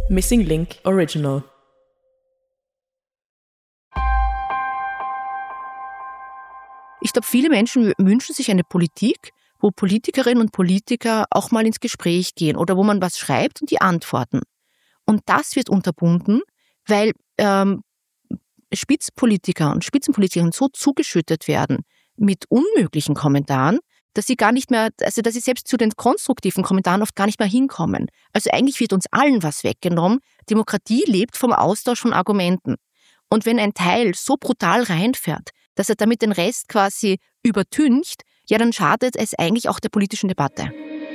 Missing Link Original. Ich glaube, viele Menschen wünschen sich eine Politik, wo Politikerinnen und Politiker auch mal ins Gespräch gehen oder wo man was schreibt und die antworten. Und das wird unterbunden, weil Spitzenpolitiker und Spitzenpolitikerinnen so zugeschüttet werden mit unmöglichen Kommentaren, dass sie gar nicht mehr, also dass sie selbst zu den konstruktiven Kommentaren oft gar nicht mehr hinkommen. Also eigentlich wird uns allen was weggenommen. Demokratie lebt vom Austausch von Argumenten. Und wenn ein Teil so brutal reinfährt, dass er damit den Rest quasi übertüncht, ja, dann schadet es eigentlich auch der politischen Debatte.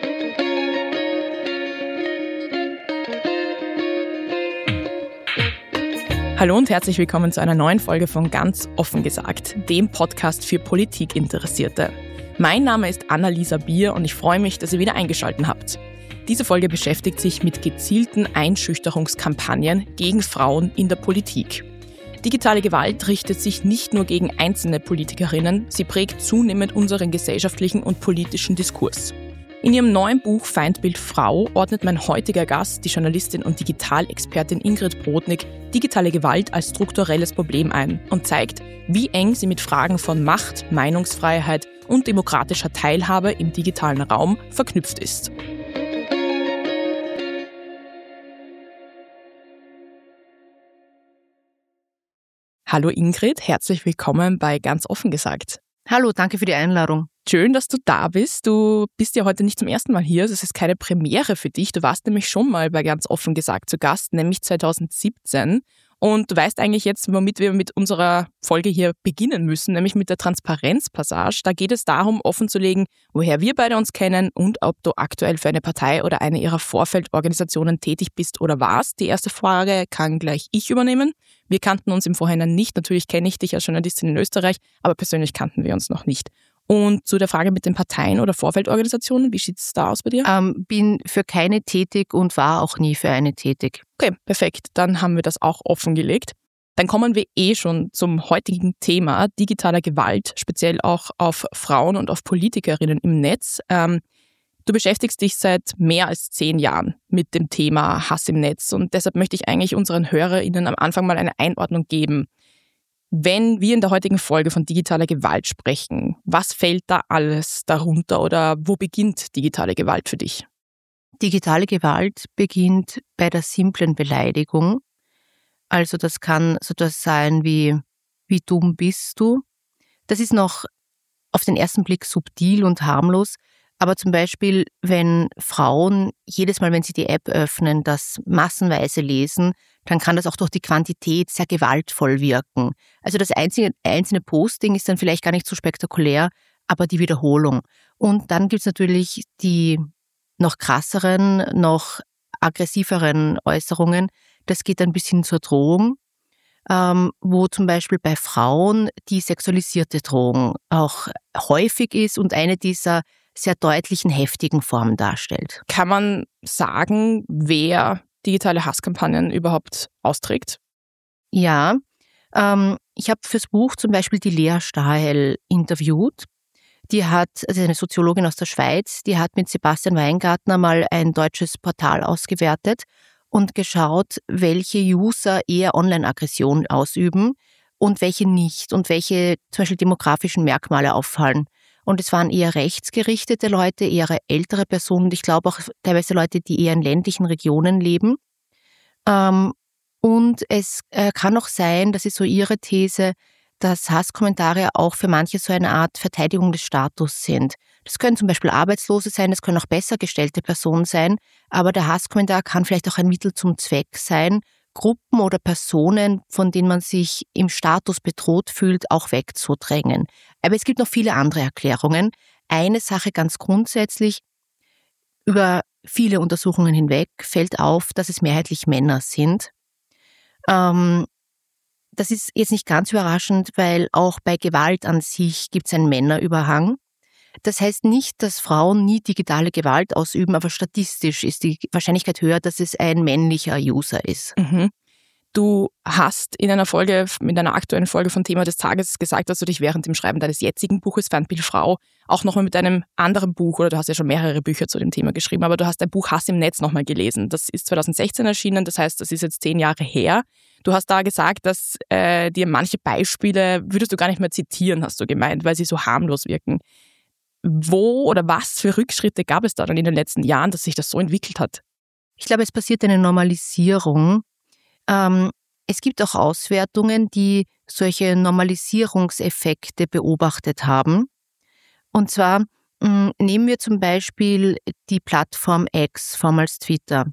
Hallo und herzlich willkommen zu einer neuen Folge von Ganz offen gesagt, dem Podcast für Politikinteressierte. Mein Name ist Annalisa Bier und ich freue mich, dass ihr wieder eingeschaltet habt. Diese Folge beschäftigt sich mit gezielten Einschüchterungskampagnen gegen Frauen in der Politik. Digitale Gewalt richtet sich nicht nur gegen einzelne Politikerinnen, sie prägt zunehmend unseren gesellschaftlichen und politischen Diskurs. In ihrem neuen Buch Feindbild Frau ordnet mein heutiger Gast, die Journalistin und Digitalexpertin Ingrid Brodnik, digitale Gewalt als strukturelles Problem ein und zeigt, wie eng sie mit Fragen von Macht, Meinungsfreiheit und demokratischer Teilhabe im digitalen Raum verknüpft ist. Hallo Ingrid, herzlich willkommen bei Ganz offen gesagt. Hallo, danke für die Einladung. Schön, dass du da bist. Du bist ja heute nicht zum ersten Mal hier. Das ist keine Premiere für dich. Du warst nämlich schon mal bei Ganz offen gesagt zu Gast, nämlich 2017. Und du weißt eigentlich jetzt, womit wir mit unserer Folge hier beginnen müssen, nämlich mit der Transparenzpassage. Da geht es darum, offenzulegen, woher wir beide uns kennen und ob du aktuell für eine Partei oder eine ihrer Vorfeldorganisationen tätig bist oder warst. Die erste Frage kann gleich ich übernehmen. Wir kannten uns im Vorhinein nicht. Natürlich kenne ich dich als Journalistin in Österreich, aber persönlich kannten wir uns noch nicht. Und zu der Frage mit den Parteien oder Vorfeldorganisationen, wie sieht es da aus bei dir? Bin für keine tätig und war auch nie für eine tätig. Okay, perfekt. Dann haben wir das auch offengelegt. Dann kommen wir schon zum heutigen Thema digitaler Gewalt, speziell auch auf Frauen und auf Politikerinnen im Netz. Du beschäftigst dich seit mehr als 10 Jahren mit dem Thema Hass im Netz und deshalb möchte ich eigentlich unseren HörerInnen am Anfang mal eine Einordnung geben. Wenn wir in der heutigen Folge von digitaler Gewalt sprechen, was fällt da alles darunter oder wo beginnt digitale Gewalt für dich? Digitale Gewalt beginnt bei der simplen Beleidigung. Also das kann so das sein wie dumm bist du? Das ist noch auf den ersten Blick subtil und harmlos. Aber zum Beispiel, wenn Frauen jedes Mal, wenn sie die App öffnen, das massenweise lesen, dann kann das auch durch die Quantität sehr gewaltvoll wirken. Also das einzelne Posting ist dann vielleicht gar nicht so spektakulär, aber die Wiederholung. Und dann gibt es natürlich die noch krasseren, noch aggressiveren Äußerungen. Das geht dann bis hin zur Drohung, wo zum Beispiel bei Frauen die sexualisierte Drohung auch häufig ist und eine dieser sehr deutlichen, heftigen Formen darstellt. Kann man sagen, wer digitale Hasskampagnen überhaupt austrägt? Ja, ich habe fürs Buch zum Beispiel die Lea Stahel interviewt. Also eine Soziologin aus der Schweiz, die hat mit Sebastian Weingartner mal ein deutsches Portal ausgewertet und geschaut, welche User eher Online-Aggression ausüben und welche nicht und welche zum Beispiel demografischen Merkmale auffallen. Und es waren eher rechtsgerichtete Leute, eher ältere Personen. Ich glaube auch teilweise Leute, die eher in ländlichen Regionen leben. Und es kann auch sein, das ist so ihre These, dass Hasskommentare auch für manche so eine Art Verteidigung des Status sind. Das können zum Beispiel Arbeitslose sein, das können auch besser gestellte Personen sein, aber der Hasskommentar kann vielleicht auch ein Mittel zum Zweck sein, Gruppen oder Personen, von denen man sich im Status bedroht fühlt, auch wegzudrängen. Aber es gibt noch viele andere Erklärungen. Eine Sache ganz grundsätzlich, über viele Untersuchungen hinweg fällt auf, dass es mehrheitlich Männer sind. Das ist jetzt nicht ganz überraschend, weil auch bei Gewalt an sich gibt es einen Männerüberhang. Das heißt nicht, dass Frauen nie digitale Gewalt ausüben, aber statistisch ist die Wahrscheinlichkeit höher, dass es ein männlicher User ist. Mhm. Du hast in einer aktuellen Folge von Thema des Tages gesagt, dass du dich während dem Schreiben deines jetzigen Buches Feindbild Frau auch nochmal mit einem anderen Buch, oder du hast ja schon mehrere Bücher zu dem Thema geschrieben, aber du hast dein Buch Hass im Netz nochmal gelesen. Das ist 2016 erschienen, das heißt, das ist jetzt 10 Jahre her. Du hast da gesagt, dass dir manche Beispiele würdest du gar nicht mehr zitieren, hast du gemeint, weil sie so harmlos wirken. Wo oder was für Rückschritte gab es da dann in den letzten Jahren, dass sich das so entwickelt hat? Ich glaube, es passiert eine Normalisierung. Es gibt auch Auswertungen, die solche Normalisierungseffekte beobachtet haben. Und zwar nehmen wir zum Beispiel die Plattform X, vormals Twitter.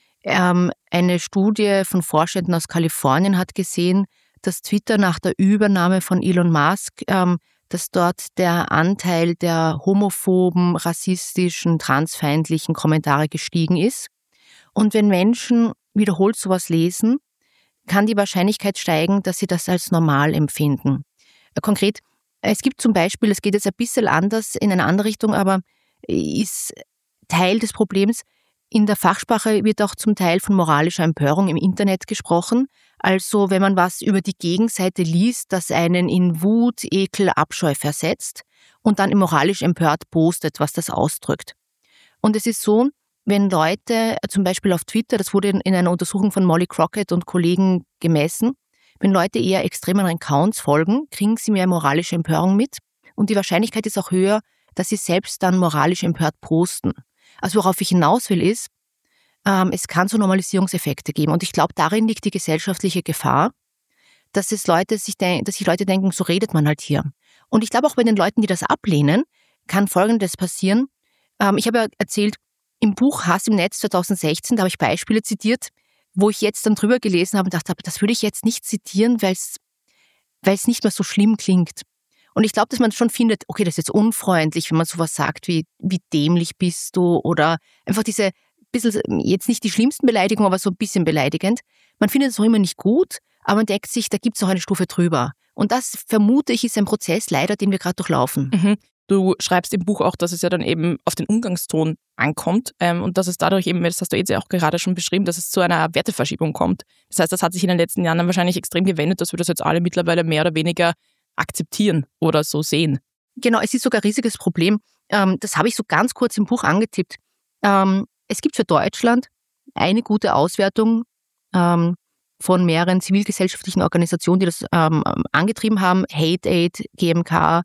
Eine Studie von Forschenden aus Kalifornien hat gesehen, dass Twitter nach der Übernahme von Elon Musk, dass dort der Anteil der homophoben, rassistischen, transfeindlichen Kommentare gestiegen ist. Und wenn Menschen wiederholt sowas lesen, kann die Wahrscheinlichkeit steigen, dass sie das als normal empfinden. Konkret, es gibt zum Beispiel, es geht jetzt ein bisschen anders in eine andere Richtung, aber ist Teil des Problems, in der Fachsprache wird auch zum Teil von moralischer Empörung im Internet gesprochen. Also wenn man was über die Gegenseite liest, das einen in Wut, Ekel, Abscheu versetzt und dann moralisch empört postet, was das ausdrückt. Und es ist so, wenn Leute zum Beispiel auf Twitter, das wurde in einer Untersuchung von Molly Crockett und Kollegen gemessen, wenn Leute eher extremeren Accounts folgen, kriegen sie mehr moralische Empörung mit und die Wahrscheinlichkeit ist auch höher, dass sie selbst dann moralisch empört posten. Also worauf ich hinaus will ist, es kann so Normalisierungseffekte geben und ich glaube, darin liegt die gesellschaftliche Gefahr, dass sich Leute denken, so redet man halt hier. Und ich glaube auch bei den Leuten, die das ablehnen, kann Folgendes passieren. Ich habe ja erzählt, im Buch Hass im Netz 2016, da habe ich Beispiele zitiert, wo ich jetzt dann drüber gelesen habe und dachte, das würde ich jetzt nicht zitieren, weil es nicht mehr so schlimm klingt. Und ich glaube, dass man schon findet, okay, das ist jetzt unfreundlich, wenn man sowas sagt wie dämlich bist du oder einfach diese bisschen, jetzt nicht die schlimmsten Beleidigungen, aber so ein bisschen beleidigend. Man findet es auch immer nicht gut, aber man denkt sich, da gibt es noch eine Stufe drüber. Und das, vermute ich, ist ein Prozess leider, den wir gerade durchlaufen. Mhm. Du schreibst im Buch auch, dass es ja dann eben auf den Umgangston ankommt und dass es dadurch eben, das hast du jetzt ja auch gerade schon beschrieben, dass es zu einer Werteverschiebung kommt. Das heißt, das hat sich in den letzten Jahren dann wahrscheinlich extrem gewendet, dass wir das jetzt alle mittlerweile mehr oder weniger akzeptieren oder so sehen. Genau, es ist sogar ein riesiges Problem. Das habe ich so ganz kurz im Buch angetippt. Es gibt für Deutschland eine gute Auswertung von mehreren zivilgesellschaftlichen Organisationen, die das angetrieben haben, Hate Aid, GMK,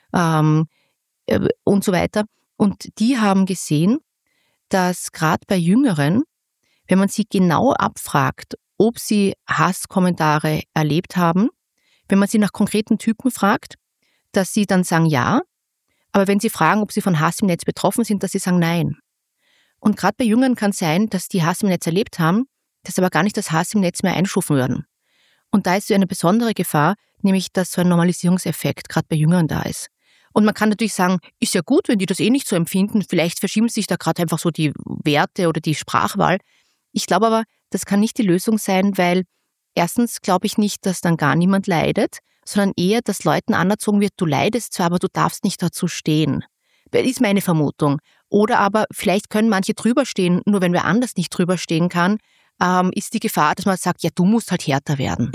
und so weiter. Und die haben gesehen, dass gerade bei Jüngeren, wenn man sie genau abfragt, ob sie Hasskommentare erlebt haben, wenn man sie nach konkreten Typen fragt, dass sie dann sagen ja, aber wenn sie fragen, ob sie von Hass im Netz betroffen sind, dass sie sagen nein. Und gerade bei Jüngeren kann es sein, dass die Hass im Netz erlebt haben, dass aber gar nicht das Hass im Netz mehr einstufen würden. Und da ist so eine besondere Gefahr, nämlich dass so ein Normalisierungseffekt gerade bei Jüngeren da ist. Und man kann natürlich sagen, ist ja gut, wenn die das nicht so empfinden, vielleicht verschieben sich da gerade einfach so die Werte oder die Sprachwahl. Ich glaube aber, das kann nicht die Lösung sein, weil erstens glaube ich nicht, dass dann gar niemand leidet, sondern eher, dass Leuten anerzogen wird, du leidest zwar, aber du darfst nicht dazu stehen. Das ist meine Vermutung. Oder aber vielleicht können manche drüber stehen, nur wenn wer anders nicht drüber stehen kann, ist die Gefahr, dass man sagt, ja, du musst halt härter werden.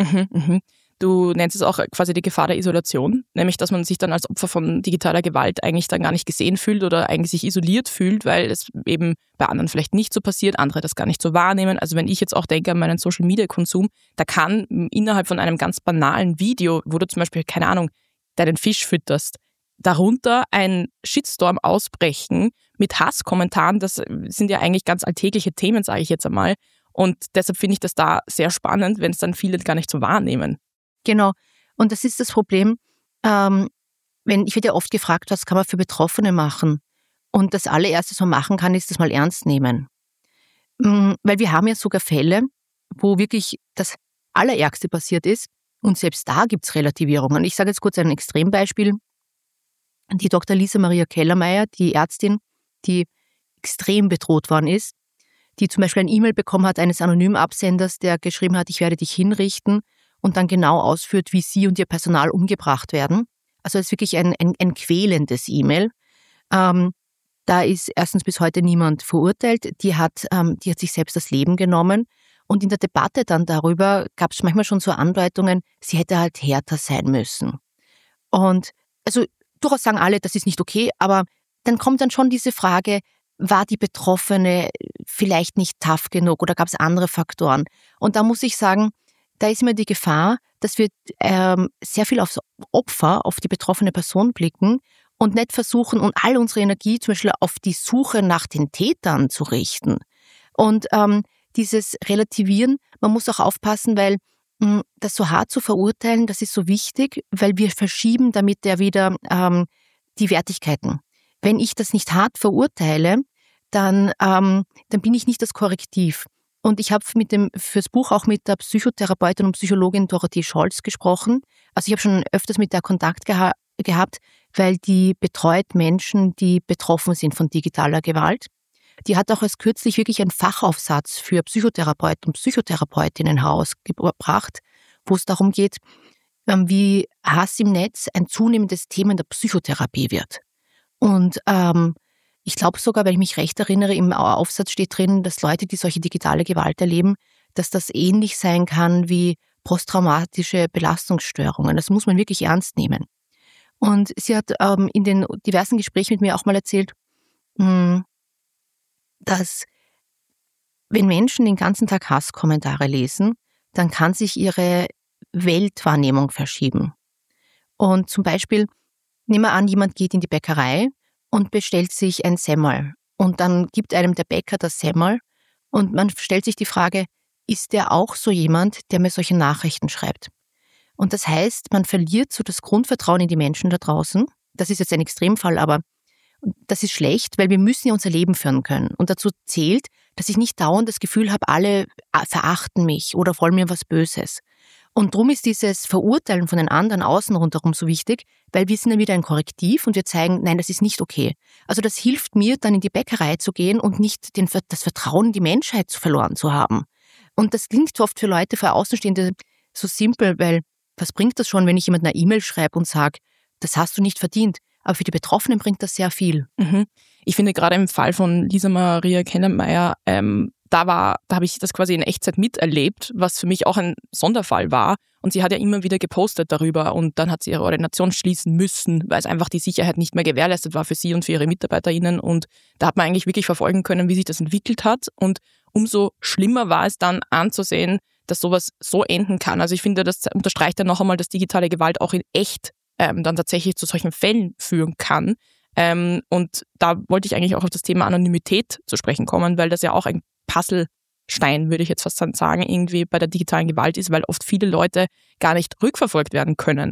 Du nennst es auch quasi die Gefahr der Isolation, nämlich dass man sich dann als Opfer von digitaler Gewalt eigentlich dann gar nicht gesehen fühlt oder eigentlich sich isoliert fühlt, weil es eben bei anderen vielleicht nicht so passiert, andere das gar nicht so wahrnehmen. Also wenn ich jetzt auch denke an meinen Social-Media-Konsum, da kann innerhalb von einem ganz banalen Video, wo du zum Beispiel, keine Ahnung, deinen Fisch fütterst, darunter ein Shitstorm ausbrechen mit Hasskommentaren, das sind ja eigentlich ganz alltägliche Themen, sage ich jetzt einmal. Und deshalb finde ich das da sehr spannend, wenn es dann viele gar nicht so wahrnehmen. Genau. Und das ist das Problem, ich werde ja oft gefragt, was kann man für Betroffene machen? Und das allererste, was man machen kann, ist das mal ernst nehmen. Weil wir haben ja sogar Fälle, wo wirklich das Allerärgste passiert ist und selbst da gibt es Relativierungen. Ich sage jetzt kurz ein Extrembeispiel. Die Dr. Lisa Maria Kellermeier, die Ärztin, die extrem bedroht worden ist, die zum Beispiel ein E-Mail bekommen hat eines anonymen Absenders, der geschrieben hat, ich werde dich hinrichten und dann genau ausführt, wie sie und ihr Personal umgebracht werden. Also es ist wirklich ein quälendes E-Mail. Da ist erstens bis heute niemand verurteilt. Die hat sich selbst das Leben genommen Und in der Debatte dann darüber gab es manchmal schon so Andeutungen, sie hätte halt härter sein müssen. Und also durchaus sagen alle, das ist nicht okay, aber dann kommt dann schon diese Frage, war die Betroffene vielleicht nicht tough genug oder gab es andere Faktoren? Und da muss ich sagen, da ist immer die Gefahr, dass wir sehr viel aufs Opfer, auf die betroffene Person blicken und nicht versuchen und all unsere Energie zum Beispiel auf die Suche nach den Tätern zu richten. Und dieses Relativieren, man muss auch aufpassen, weil das so hart zu verurteilen, das ist so wichtig, weil wir verschieben damit ja wieder die Wertigkeiten. Wenn ich das nicht hart verurteile, dann bin ich nicht das Korrektiv. Und ich habe fürs Buch auch mit der Psychotherapeutin und Psychologin Dorothee Scholz gesprochen. Also ich habe schon öfters mit der Kontakt gehabt, weil die betreut Menschen, die betroffen sind von digitaler Gewalt. Die hat auch erst kürzlich wirklich einen Fachaufsatz für Psychotherapeuten und Psychotherapeutinnen herausgebracht, wo es darum geht, wie Hass im Netz ein zunehmendes Thema in der Psychotherapie wird. Und ich glaube sogar, wenn ich mich recht erinnere, im Aufsatz steht drin, dass Leute, die solche digitale Gewalt erleben, dass das ähnlich sein kann wie posttraumatische Belastungsstörungen. Das muss man wirklich ernst nehmen. Und sie hat in den diversen Gesprächen mit mir auch mal erzählt, dass wenn Menschen den ganzen Tag Hasskommentare lesen, dann kann sich ihre Weltwahrnehmung verschieben. Und zum Beispiel, nehmen wir an, jemand geht in die Bäckerei und bestellt sich ein Semmel. Und dann gibt einem der Bäcker das Semmel und man stellt sich die Frage, ist der auch so jemand, der mir solche Nachrichten schreibt? Und das heißt, man verliert so das Grundvertrauen in die Menschen da draußen. Das ist jetzt ein Extremfall, aber das ist schlecht, weil wir müssen ja unser Leben führen können. Und dazu zählt, dass ich nicht dauernd das Gefühl habe, alle verachten mich oder wollen mir was Böses. Und darum ist dieses Verurteilen von den anderen außen rundherum so wichtig, weil wir sind dann wieder ein Korrektiv und wir zeigen, nein, das ist nicht okay. Also das hilft mir, dann in die Bäckerei zu gehen und nicht das Vertrauen in die Menschheit verloren zu haben. Und das klingt oft für Leute, für Außenstehende so simpel, weil was bringt das schon, wenn ich jemand eine E-Mail schreibe und sage, das hast du nicht verdient. Aber für die Betroffenen bringt das sehr viel. Ich finde gerade im Fall von Lisa Maria Kellermeier, da habe ich das quasi in Echtzeit miterlebt, was für mich auch ein Sonderfall war. Und sie hat ja immer wieder gepostet darüber und dann hat sie ihre Ordination schließen müssen, weil es einfach die Sicherheit nicht mehr gewährleistet war für sie und für ihre MitarbeiterInnen. Und da hat man eigentlich wirklich verfolgen können, wie sich das entwickelt hat. Und umso schlimmer war es dann anzusehen, dass sowas so enden kann. Also ich finde, das unterstreicht dann noch einmal, dass digitale Gewalt auch in echt dann tatsächlich zu solchen Fällen führen kann. Und da wollte ich eigentlich auch auf das Thema Anonymität zu sprechen kommen, weil das ja auch ein Puzzlestein, würde ich jetzt fast sagen, irgendwie bei der digitalen Gewalt ist, weil oft viele Leute gar nicht rückverfolgt werden können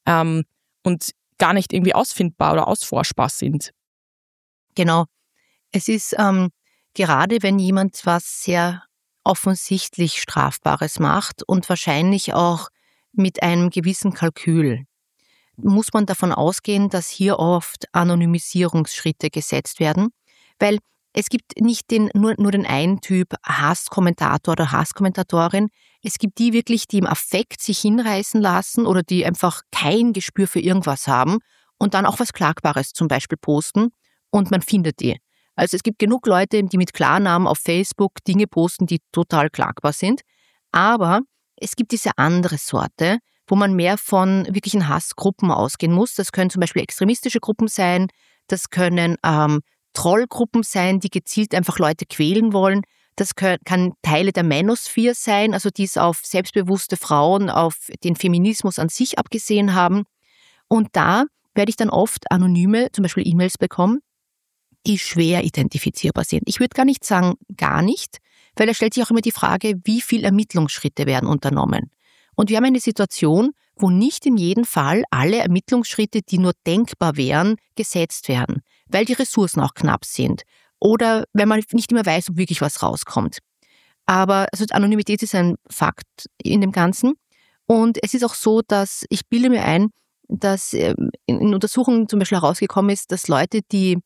und gar nicht irgendwie ausfindbar oder ausforschbar sind. Genau. Es ist gerade, wenn jemand was sehr offensichtlich Strafbares macht und wahrscheinlich auch mit einem gewissen Kalkül, muss man davon ausgehen, dass hier oft Anonymisierungsschritte gesetzt werden, weil es gibt nicht nur den einen Typ Hasskommentator oder Hasskommentatorin. Es gibt die wirklich, die im Affekt sich hinreißen lassen oder die einfach kein Gespür für irgendwas haben und dann auch was Klagbares zum Beispiel posten und man findet die. Also es gibt genug Leute, die mit Klarnamen auf Facebook Dinge posten, die total klagbar sind. Aber es gibt diese andere Sorte, wo man mehr von wirklichen Hassgruppen ausgehen muss. Das können zum Beispiel extremistische Gruppen sein, das können Trollgruppen sein, die gezielt einfach Leute quälen wollen. Das kann Teile der Manosphere sein, also die es auf selbstbewusste Frauen, auf den Feminismus an sich abgesehen haben. Und da werde ich dann oft anonyme, zum Beispiel E-Mails bekommen, die schwer identifizierbar sind. Ich würde gar nicht sagen, gar nicht, weil da stellt sich auch immer die Frage, wie viele Ermittlungsschritte werden unternommen. Und wir haben eine Situation, wo nicht in jedem Fall alle Ermittlungsschritte, die nur denkbar wären, gesetzt werden, weil die Ressourcen auch knapp sind oder wenn man nicht immer weiß, ob wirklich was rauskommt. Aber also Anonymität ist ein Fakt in dem Ganzen. Und es ist auch so, dass ich bilde mir ein, dass in Untersuchungen zum Beispiel herausgekommen ist, dass Leute, die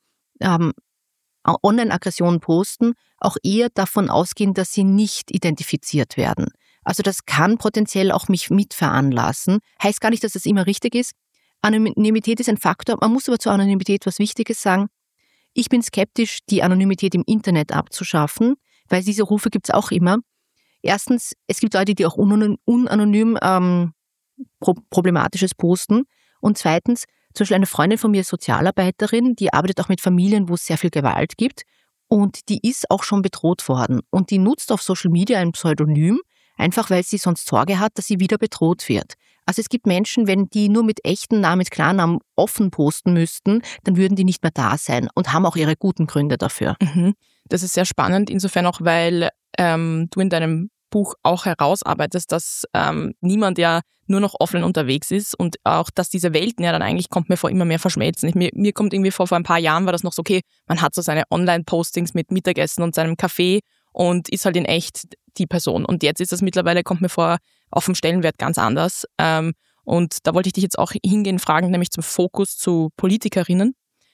Online-Aggressionen posten, auch eher davon ausgehen, dass sie nicht identifiziert werden. Also das kann potenziell auch mich mitveranlassen. Heißt gar nicht, dass das immer richtig ist. Anonymität ist ein Faktor. Man muss aber zur Anonymität was Wichtiges sagen. Ich bin skeptisch, die Anonymität im Internet abzuschaffen, weil diese Rufe gibt es auch immer. Erstens, es gibt Leute, die auch unanonym Problematisches posten. Und zweitens, zum Beispiel eine Freundin von mir, Sozialarbeiterin, die arbeitet auch mit Familien, wo es sehr viel Gewalt gibt. Und die ist auch schon bedroht worden. Und die nutzt auf Social Media ein Pseudonym, einfach weil sie sonst Sorge hat, dass sie wieder bedroht wird. Also es gibt Menschen, wenn die nur mit echten Namen, mit Klarnamen offen posten müssten, dann würden die nicht mehr da sein und haben auch ihre guten Gründe dafür. Das ist sehr spannend, insofern auch, weil du in deinem Buch auch herausarbeitest, dass niemand ja nur noch offline unterwegs ist und auch, dass diese Welten ja dann eigentlich, kommt mir vor, immer mehr verschmelzen. Mir kommt irgendwie vor ein paar Jahren war das noch so, okay, man hat so seine Online-Postings mit Mittagessen und seinem Kaffee und ist halt in echt die Person. Und jetzt ist das mittlerweile, kommt mir vor, auf dem Stellenwert ganz anders. Und da wollte ich dich jetzt auch hingehen fragen, nämlich zum Fokus zu Politikerinnen,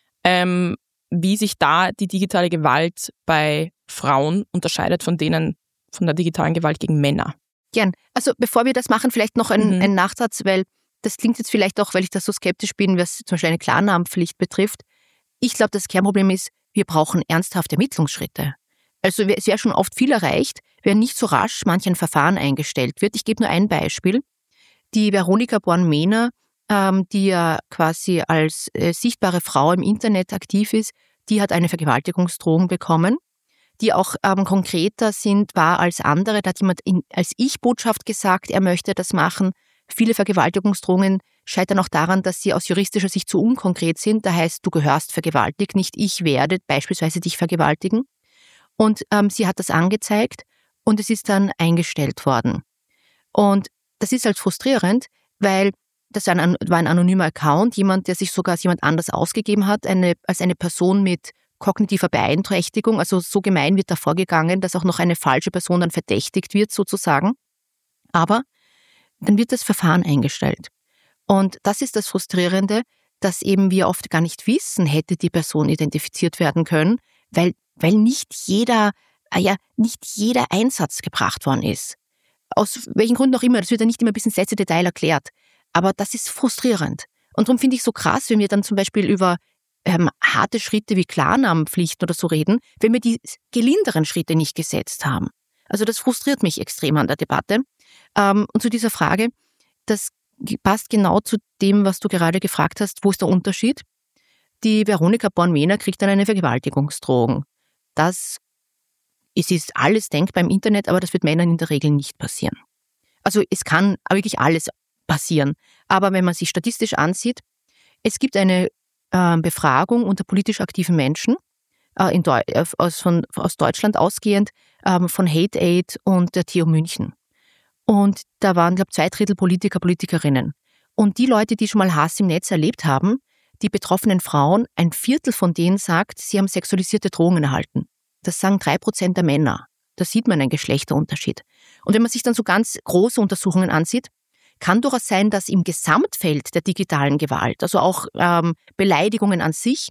wie sich da die digitale Gewalt bei Frauen unterscheidet von der digitalen Gewalt gegen Männer. Gern. Also bevor wir das machen, vielleicht noch ein Nachsatz, weil das klingt jetzt vielleicht auch, weil ich da so skeptisch bin, was zum Beispiel eine Klarnamenpflicht betrifft. Ich glaube, das Kernproblem ist, wir brauchen ernsthafte Ermittlungsschritte. Also es wäre schon oft viel erreicht, wenn nicht so rasch manch ein Verfahren eingestellt wird. Ich gebe nur ein Beispiel. Die Veronika Born-Mehner, die ja quasi als sichtbare Frau im Internet aktiv ist, die hat eine Vergewaltigungsdrohung bekommen, die auch konkreter war als andere. Da hat jemand als Ich-Botschaft gesagt, er möchte das machen. Viele Vergewaltigungsdrohungen scheitern auch daran, dass sie aus juristischer Sicht zu unkonkret sind. Da heißt, du gehörst vergewaltigt, nicht ich werde beispielsweise dich vergewaltigen. Und sie hat das angezeigt und es ist dann eingestellt worden. Und das ist halt frustrierend, weil das war ein anonymer Account, jemand, der sich sogar als jemand anders ausgegeben hat, als eine Person mit kognitiver Beeinträchtigung. Also so gemein wird da vorgegangen, dass auch noch eine falsche Person dann verdächtigt wird sozusagen. Aber dann wird das Verfahren eingestellt. Und das ist das Frustrierende, dass eben wir oft gar nicht wissen, hätte die Person identifiziert werden können, weil nicht jeder Einsatz gebracht worden ist. Aus welchen Gründen auch immer, das wird ja nicht immer bis ins letzte Detail erklärt. Aber das ist frustrierend. Und darum finde ich es so krass, wenn wir dann zum Beispiel über harte Schritte wie Klarnamenpflichten oder so reden, wenn wir die gelinderen Schritte nicht gesetzt haben. Also das frustriert mich extrem an der Debatte. Und zu dieser Frage, das passt genau zu dem, was du gerade gefragt hast, wo ist der Unterschied? Die Veronika Born-Mehner kriegt dann eine Vergewaltigungsdrohung. Es ist alles denkbar im Internet, aber das wird Männern in der Regel nicht passieren. Also es kann wirklich alles passieren. Aber wenn man sich statistisch ansieht, es gibt eine Befragung unter politisch aktiven Menschen aus Deutschland ausgehend von Hate Aid und der TU München. Und da waren, glaube ich, 2/3 Politiker, Politikerinnen. Und die Leute, die schon mal Hass im Netz erlebt haben, die betroffenen Frauen, 1/4 von denen sagt, sie haben sexualisierte Drohungen erhalten. Das sagen 3% der Männer. Da sieht man einen Geschlechterunterschied. Und wenn man sich dann so ganz große Untersuchungen ansieht, kann durchaus sein, dass im Gesamtfeld der digitalen Gewalt, also auch Beleidigungen an sich,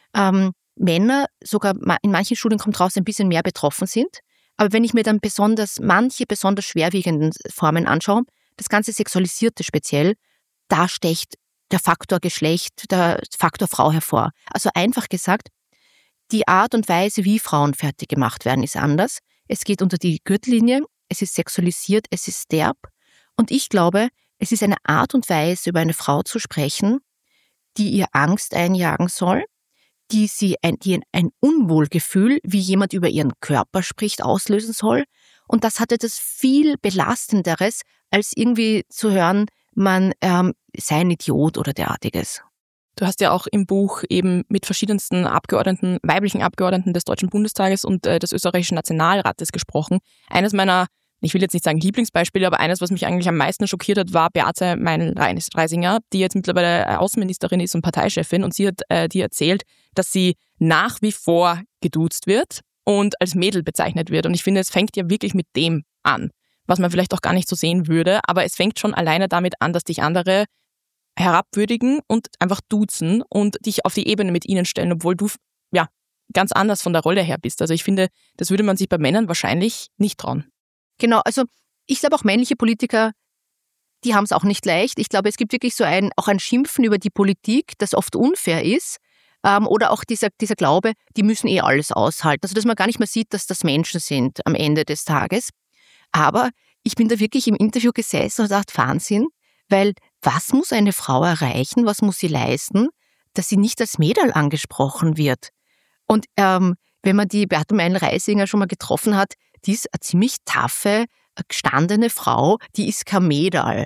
Männer, sogar in manchen Studien kommt raus, ein bisschen mehr betroffen sind. Aber wenn ich mir dann manche besonders schwerwiegenden Formen anschaue, das ganze Sexualisierte speziell, da stecht der Faktor Geschlecht, der Faktor Frau hervor. Also einfach gesagt, die Art und Weise, wie Frauen fertig gemacht werden, ist anders. Es geht unter die Gürtellinie, es ist sexualisiert, es ist derb. Und ich glaube, es ist eine Art und Weise, über eine Frau zu sprechen, die ihr Angst einjagen soll, die ein Unwohlgefühl, wie jemand über ihren Körper spricht, auslösen soll. Und das hat etwas viel Belastenderes, als irgendwie zu hören, man sei ein Idiot oder derartiges. Du hast ja auch im Buch eben mit verschiedensten weiblichen Abgeordneten des Deutschen Bundestages und des österreichischen Nationalrates gesprochen. Eines meiner, ich will jetzt nicht sagen Lieblingsbeispiele, aber eines, was mich eigentlich am meisten schockiert hat, war Beate Meinl-Reisinger, die jetzt mittlerweile Außenministerin ist und Parteichefin. Und sie hat dir erzählt, dass sie nach wie vor geduzt wird und als Mädel bezeichnet wird. Und ich finde, es fängt ja wirklich mit dem an, was man vielleicht auch gar nicht so sehen würde. Aber es fängt schon alleine damit an, dass dich andere herabwürdigen und einfach duzen und dich auf die Ebene mit ihnen stellen, obwohl du ja ganz anders von der Rolle her bist. Also ich finde, das würde man sich bei Männern wahrscheinlich nicht trauen. Genau, also ich glaube auch männliche Politiker, die haben es auch nicht leicht. Ich glaube, es gibt wirklich so ein Schimpfen über die Politik, das oft unfair ist. Oder auch dieser Glaube, die müssen alles aushalten. Also dass man gar nicht mehr sieht, dass das Menschen sind am Ende des Tages. Aber ich bin da wirklich im Interview gesessen und dachte, Wahnsinn, weil was muss eine Frau erreichen, was muss sie leisten, dass sie nicht als Mädel angesprochen wird? Und wenn man die Beate Meindl-Reisinger schon mal getroffen hat, die ist eine ziemlich taffe, gestandene Frau, die ist kein Mädel.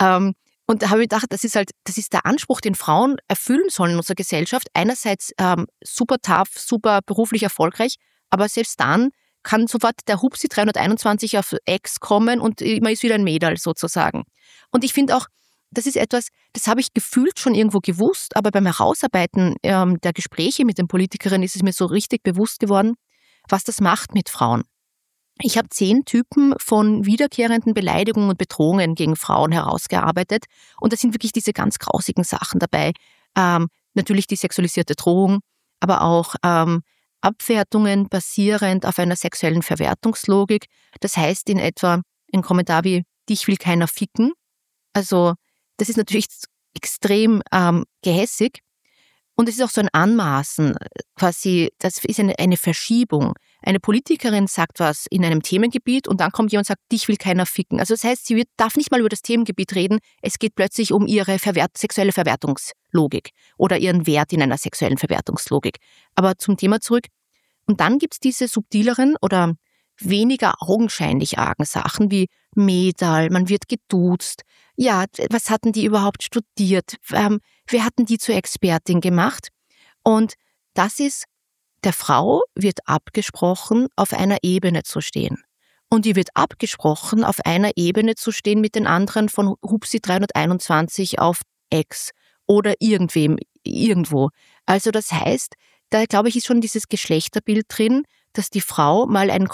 Und da habe ich gedacht, das ist der Anspruch, den Frauen erfüllen sollen in unserer Gesellschaft. Einerseits super tough, super beruflich erfolgreich, aber selbst dann kann sofort der Hupsi 321 auf Ex kommen und man ist wieder ein Mädel sozusagen. Und ich finde auch, das ist etwas, das habe ich gefühlt schon irgendwo gewusst, aber beim Herausarbeiten der Gespräche mit den Politikerinnen ist es mir so richtig bewusst geworden, was das macht mit Frauen. Ich habe 10 Typen von wiederkehrenden Beleidigungen und Bedrohungen gegen Frauen herausgearbeitet und da sind wirklich diese ganz grausigen Sachen dabei. Natürlich die sexualisierte Drohung, aber auch Abwertungen basierend auf einer sexuellen Verwertungslogik. Das heißt in etwa ein Kommentar wie, dich will keiner ficken. Also das ist natürlich extrem gehässig und es ist auch so ein Anmaßen, quasi, das ist eine Verschiebung. Eine Politikerin sagt was in einem Themengebiet und dann kommt jemand und sagt, dich will keiner ficken. Also das heißt, sie darf nicht mal über das Themengebiet reden, es geht plötzlich um ihre sexuelle Verwertungslogik oder ihren Wert in einer sexuellen Verwertungslogik. Aber zum Thema zurück. Und dann gibt's diese subtileren oder weniger augenscheinlich argen Sachen wie Mädel, man wird geduzt. Ja, was hatten die überhaupt studiert? Wer hatten die zur Expertin gemacht? Und das ist, der Frau wird abgesprochen, auf einer Ebene zu stehen. Und ihr wird abgesprochen, auf einer Ebene zu stehen mit den anderen von Hupsi 321 auf Ex oder irgendwem, irgendwo. Also das heißt, da glaube ich, ist schon dieses Geschlechterbild drin, dass die Frau mal ein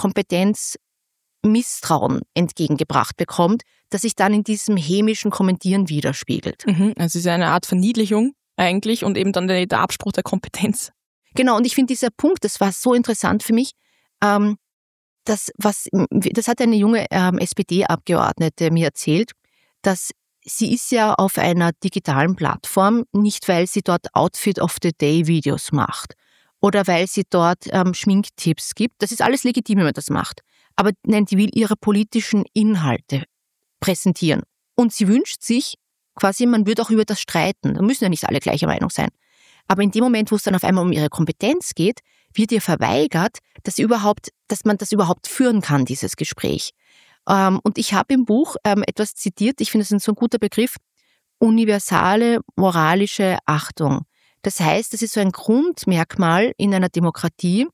Kompetenzmisstrauen entgegengebracht bekommt, das sich dann in diesem hämischen Kommentieren widerspiegelt. Also es ist eine Art Verniedlichung eigentlich und eben dann der Abspruch der Kompetenz. Genau, und ich finde dieser Punkt, das war so interessant für mich, das hat eine junge SPD-Abgeordnete mir erzählt, dass sie ist ja auf einer digitalen Plattform, nicht weil sie dort Outfit of the Day Videos macht oder weil sie dort Schminktipps gibt. Das ist alles legitim, wenn man das macht. Aber nein, die will ihre politischen Inhalte präsentieren. Und sie wünscht sich quasi, man würde auch über das streiten. Da müssen ja nicht alle gleicher Meinung sein. Aber in dem Moment, wo es dann auf einmal um ihre Kompetenz geht, wird ihr verweigert, dass man das überhaupt führen kann, dieses Gespräch. Und ich habe im Buch etwas zitiert, ich finde, das ist so ein guter Begriff, universale moralische Achtung. Das heißt, das ist so ein Grundmerkmal in einer Demokratie,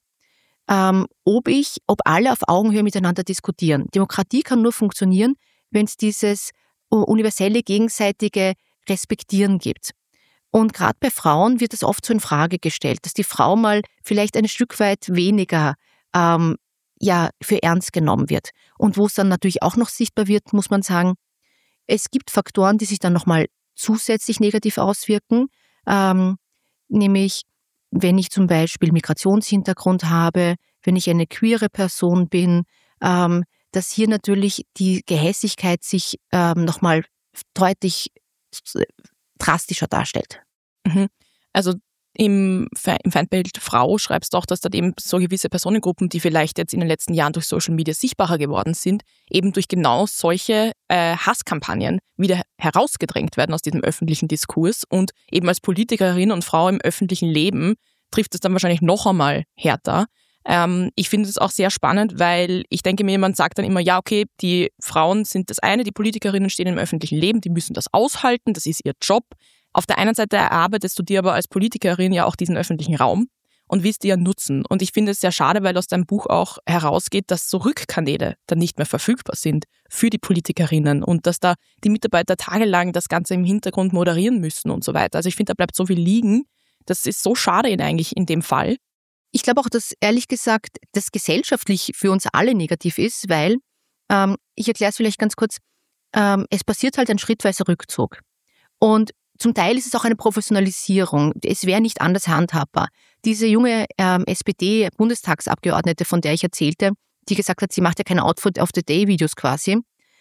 ob alle auf Augenhöhe miteinander diskutieren. Demokratie kann nur funktionieren, wenn es dieses universelle gegenseitige Respektieren gibt. Und gerade bei Frauen wird das oft so in Frage gestellt, dass die Frau mal vielleicht ein Stück weit weniger für ernst genommen wird. Und wo es dann natürlich auch noch sichtbar wird, muss man sagen, es gibt Faktoren, die sich dann nochmal zusätzlich negativ auswirken, nämlich wenn ich zum Beispiel Migrationshintergrund habe, wenn ich eine queere Person bin, dass hier natürlich die Gehässigkeit sich nochmal deutlich drastischer darstellt. Also im Feindbild Frau schreibst du auch, dass dort eben so gewisse Personengruppen, die vielleicht jetzt in den letzten Jahren durch Social Media sichtbarer geworden sind, eben durch genau solche Hasskampagnen wieder herausgedrängt werden aus diesem öffentlichen Diskurs und eben als Politikerin und Frau im öffentlichen Leben trifft es dann wahrscheinlich noch einmal härter. Ich finde es auch sehr spannend, weil ich denke mir, man sagt dann immer, ja okay, die Frauen sind das eine, die Politikerinnen stehen im öffentlichen Leben, die müssen das aushalten, das ist ihr Job. Auf der einen Seite erarbeitest du dir aber als Politikerin ja auch diesen öffentlichen Raum und willst ihn ja nutzen. Und ich finde es sehr schade, weil aus deinem Buch auch herausgeht, dass so Rückkanäle dann nicht mehr verfügbar sind für die Politikerinnen und dass da die Mitarbeiter tagelang das Ganze im Hintergrund moderieren müssen und so weiter. Also ich finde, da bleibt so viel liegen. Das ist so schade eigentlich in dem Fall. Ich glaube auch, dass ehrlich gesagt das gesellschaftlich für uns alle negativ ist, weil, ich erkläre es vielleicht ganz kurz, es passiert halt ein schrittweiser Rückzug. Und zum Teil ist es auch eine Professionalisierung. Es wäre nicht anders handhabbar. Diese junge SPD-Bundestagsabgeordnete, von der ich erzählte, die gesagt hat, sie macht ja keine Outfit-of-the-Day-Videos quasi,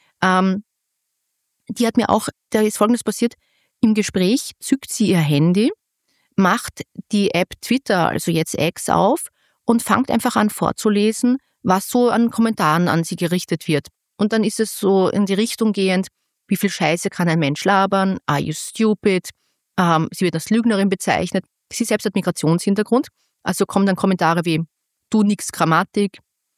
die hat mir auch, da ist Folgendes passiert, im Gespräch zückt sie ihr Handy, macht die App Twitter, also jetzt X, auf und fängt einfach an vorzulesen, was so an Kommentaren an sie gerichtet wird. und dann ist es so in die Richtung gehend, wie viel Scheiße kann ein Mensch labern? Are you stupid? Sie wird als Lügnerin bezeichnet. Sie selbst hat Migrationshintergrund. Also kommen dann Kommentare wie, du nix Grammatik,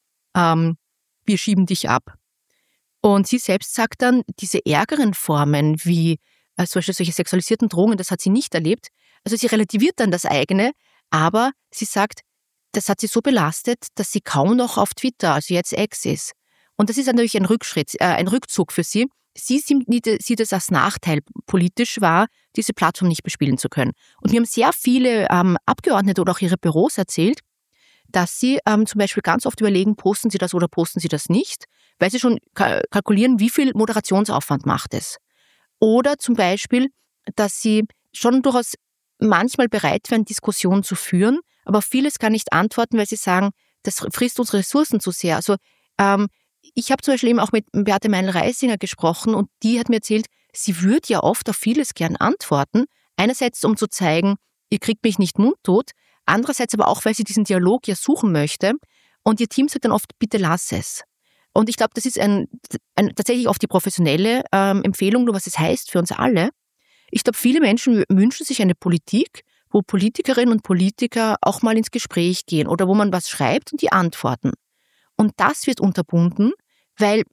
wir schieben dich ab. Und sie selbst sagt dann, diese ärgeren Formen wie zum Beispiel solche sexualisierten Drohungen, das hat sie nicht erlebt. Also sie relativiert dann das eigene, aber sie sagt, das hat sie so belastet, dass sie kaum noch auf Twitter, also jetzt X ist. Und das ist natürlich ein Rückzug für sie. Sie sieht es als Nachteil politisch wahr, diese Plattform nicht bespielen zu können. Und mir haben sehr viele Abgeordnete oder auch ihre Büros erzählt, dass sie zum Beispiel ganz oft überlegen, posten sie das oder posten sie das nicht, weil sie schon kalkulieren, wie viel Moderationsaufwand macht es. Oder zum Beispiel, dass sie schon durchaus manchmal bereit wären, Diskussionen zu führen, aber auf vieles kann nicht antworten, weil sie sagen, das frisst unsere Ressourcen zu sehr. Also ich habe zum Beispiel eben auch mit Beate Meinl-Reisinger gesprochen und die hat mir erzählt, sie würde ja oft auf vieles gern antworten. Einerseits, um zu zeigen, ihr kriegt mich nicht mundtot, andererseits aber auch, weil sie diesen Dialog ja suchen möchte. Und ihr Team sagt dann oft, bitte lass es. Und ich glaube, das ist tatsächlich oft die professionelle Empfehlung, nur was es heißt für uns alle. Ich glaube, viele Menschen wünschen sich eine Politik, wo Politikerinnen und Politiker auch mal ins Gespräch gehen oder wo man was schreibt und die antworten. Und das wird unterbunden, weil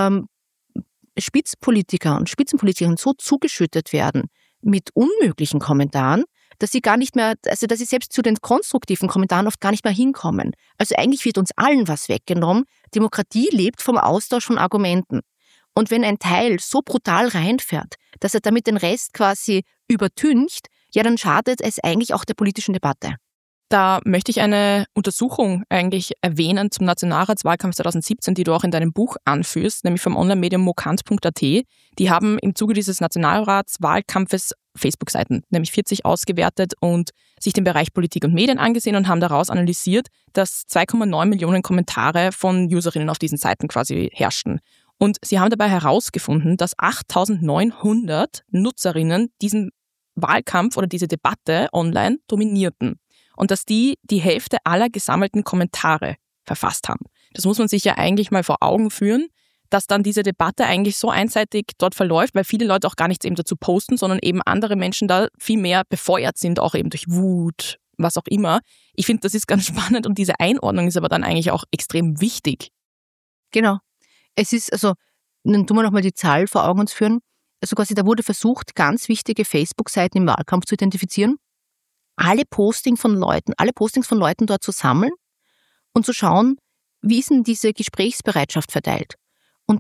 Spitzenpolitiker und Spitzenpolitikerinnen so zugeschüttet werden mit unmöglichen Kommentaren, dass sie gar nicht mehr, also dass sie selbst zu den konstruktiven Kommentaren oft gar nicht mehr hinkommen. Also eigentlich wird uns allen was weggenommen. Demokratie lebt vom Austausch von Argumenten. Und wenn ein Teil so brutal reinfährt, dass er damit den Rest quasi übertüncht, ja, dann schadet es eigentlich auch der politischen Debatte. Da möchte ich eine Untersuchung eigentlich erwähnen zum Nationalratswahlkampf 2017, die du auch in deinem Buch anführst, nämlich vom Online-Medium mokant.at. Die haben im Zuge dieses Nationalratswahlkampfes Facebook-Seiten, nämlich 40 ausgewertet und sich den Bereich Politik und Medien angesehen und haben daraus analysiert, dass 2,9 Millionen Kommentare von Userinnen auf diesen Seiten quasi herrschten. Und sie haben dabei herausgefunden, dass 8.900 Nutzerinnen diesen Wahlkampf oder diese Debatte online dominierten. Und dass die Hälfte aller gesammelten Kommentare verfasst haben. Das muss man sich ja eigentlich mal vor Augen führen, dass dann diese Debatte eigentlich so einseitig dort verläuft, weil viele Leute auch gar nichts eben dazu posten, sondern eben andere Menschen da viel mehr befeuert sind, auch eben durch Wut, was auch immer. Ich finde, das ist ganz spannend und diese Einordnung ist aber dann eigentlich auch extrem wichtig. Genau. Es ist, also, dann tun wir nochmal die Zahl vor Augen uns führen. Also quasi, da wurde versucht, ganz wichtige Facebook-Seiten im Wahlkampf zu identifizieren, alle Postings von Leuten dort zu sammeln und zu schauen, wie ist denn diese Gesprächsbereitschaft verteilt. Und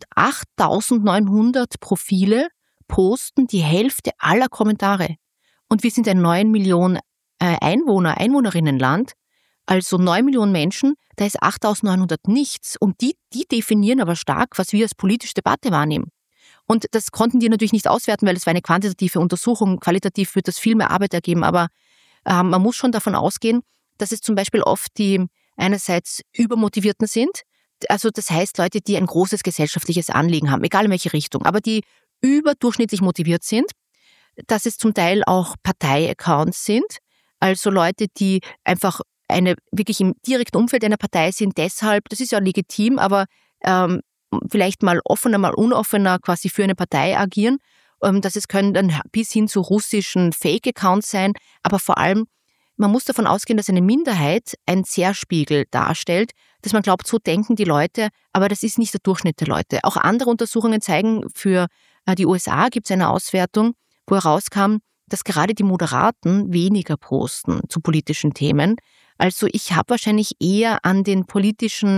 8.900 Profile posten die Hälfte aller Kommentare. Und wir sind ein 9 Millionen Einwohnerinnenland, also 9 Millionen Menschen, da ist 8.900 nichts. Und die definieren aber stark, was wir als politische Debatte wahrnehmen. Und das konnten die natürlich nicht auswerten, weil es war eine quantitative Untersuchung. Qualitativ wird das viel mehr Arbeit ergeben, aber man muss schon davon ausgehen, dass es zum Beispiel oft die einerseits Übermotivierten sind, also das heißt Leute, die ein großes gesellschaftliches Anliegen haben, egal in welche Richtung, aber die überdurchschnittlich motiviert sind, dass es zum Teil auch Partei-Accounts sind, also Leute, die einfach wirklich im direkten Umfeld einer Partei sind, deshalb, das ist ja legitim, aber vielleicht mal offener, mal unoffener quasi für eine Partei agieren. Das können dann bis hin zu russischen Fake-Accounts sein, aber vor allem, man muss davon ausgehen, dass eine Minderheit einen Zerspiegel darstellt, dass man glaubt, so denken die Leute, aber das ist nicht der Durchschnitt der Leute. Auch andere Untersuchungen zeigen, für die USA gibt es eine Auswertung, wo herauskam, dass gerade die Moderaten weniger posten zu politischen Themen. Also ich habe wahrscheinlich eher an den politischen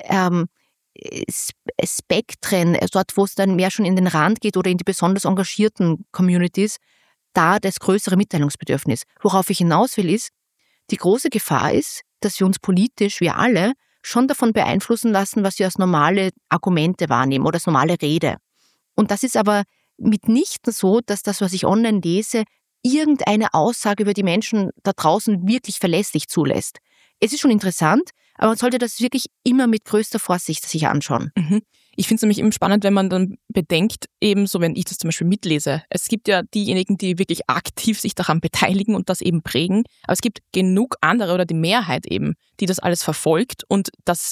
Spektren, dort wo es dann mehr schon in den Rand geht oder in die besonders engagierten Communities, da das größere Mitteilungsbedürfnis. Worauf ich hinaus will ist, die große Gefahr ist, dass wir uns politisch, wir alle, schon davon beeinflussen lassen, was wir als normale Argumente wahrnehmen oder als normale Rede. Und das ist aber mitnichten so, dass das, was ich online lese, irgendeine Aussage über die Menschen da draußen wirklich verlässlich zulässt. Es ist schon interessant, aber man sollte das wirklich immer mit größter Vorsicht sich anschauen. Ich finde es nämlich eben spannend, wenn man dann bedenkt, ebenso wenn ich das zum Beispiel mitlese. Es gibt ja diejenigen, die wirklich aktiv sich daran beteiligen und das eben prägen, aber es gibt genug andere oder die Mehrheit eben, die das alles verfolgt und das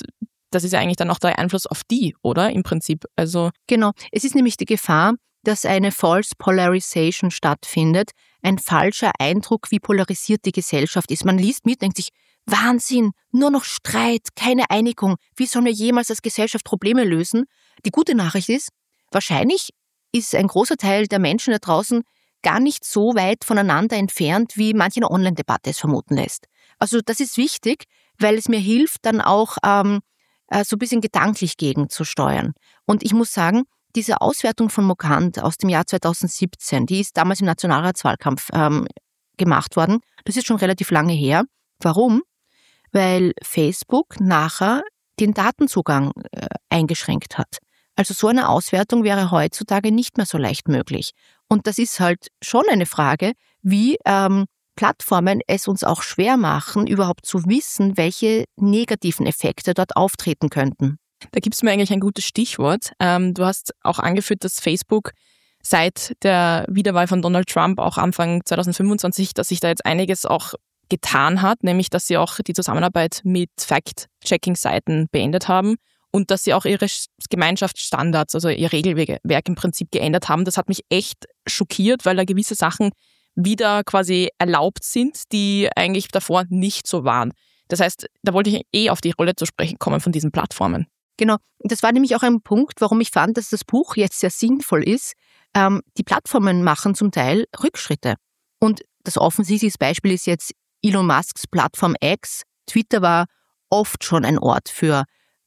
das ist ja eigentlich dann auch der Einfluss auf die, oder? Im Prinzip. Also Genau. Es ist nämlich die Gefahr, dass eine False Polarization stattfindet, ein falscher Eindruck, wie polarisiert die Gesellschaft ist. Man liest mit, denkt sich, Wahnsinn, nur noch Streit, keine Einigung. Wie sollen wir jemals als Gesellschaft Probleme lösen? Die gute Nachricht ist, wahrscheinlich ist ein großer Teil der Menschen da draußen gar nicht so weit voneinander entfernt, wie manche in der Online-Debatte es vermuten lässt. Also das ist wichtig, weil es mir hilft, dann auch so ein bisschen gedanklich gegenzusteuern. Und ich muss sagen, diese Auswertung von Mokant aus dem Jahr 2017, die ist damals im Nationalratswahlkampf gemacht worden. Das ist schon relativ lange her. Warum? Weil Facebook nachher den Datenzugang eingeschränkt hat. Also so eine Auswertung wäre heutzutage nicht mehr so leicht möglich. Und das ist halt schon eine Frage, wie Plattformen es uns auch schwer machen, überhaupt zu wissen, welche negativen Effekte dort auftreten könnten. Da gibst du mir eigentlich ein gutes Stichwort. Du hast auch angeführt, dass Facebook seit der Wiederwahl von Donald Trump auch Anfang 2025, dass sich da jetzt einiges auch getan hat, nämlich dass sie auch die Zusammenarbeit mit Fact-Checking-Seiten beendet haben und dass sie auch ihre Gemeinschaftsstandards, also ihr Regelwerk im Prinzip geändert haben. Das hat mich echt schockiert, weil da gewisse Sachen wieder quasi erlaubt sind, die eigentlich davor nicht so waren. Das heißt, da wollte ich auf die Rolle zu sprechen kommen von diesen Plattformen. Genau, das war nämlich auch ein Punkt, warum ich fand, dass das Buch jetzt sehr sinnvoll ist. Die Plattformen machen zum Teil Rückschritte. Und das offensichtliche Beispiel ist jetzt Elon Musks Plattform X. Twitter war oft schon ein Ort für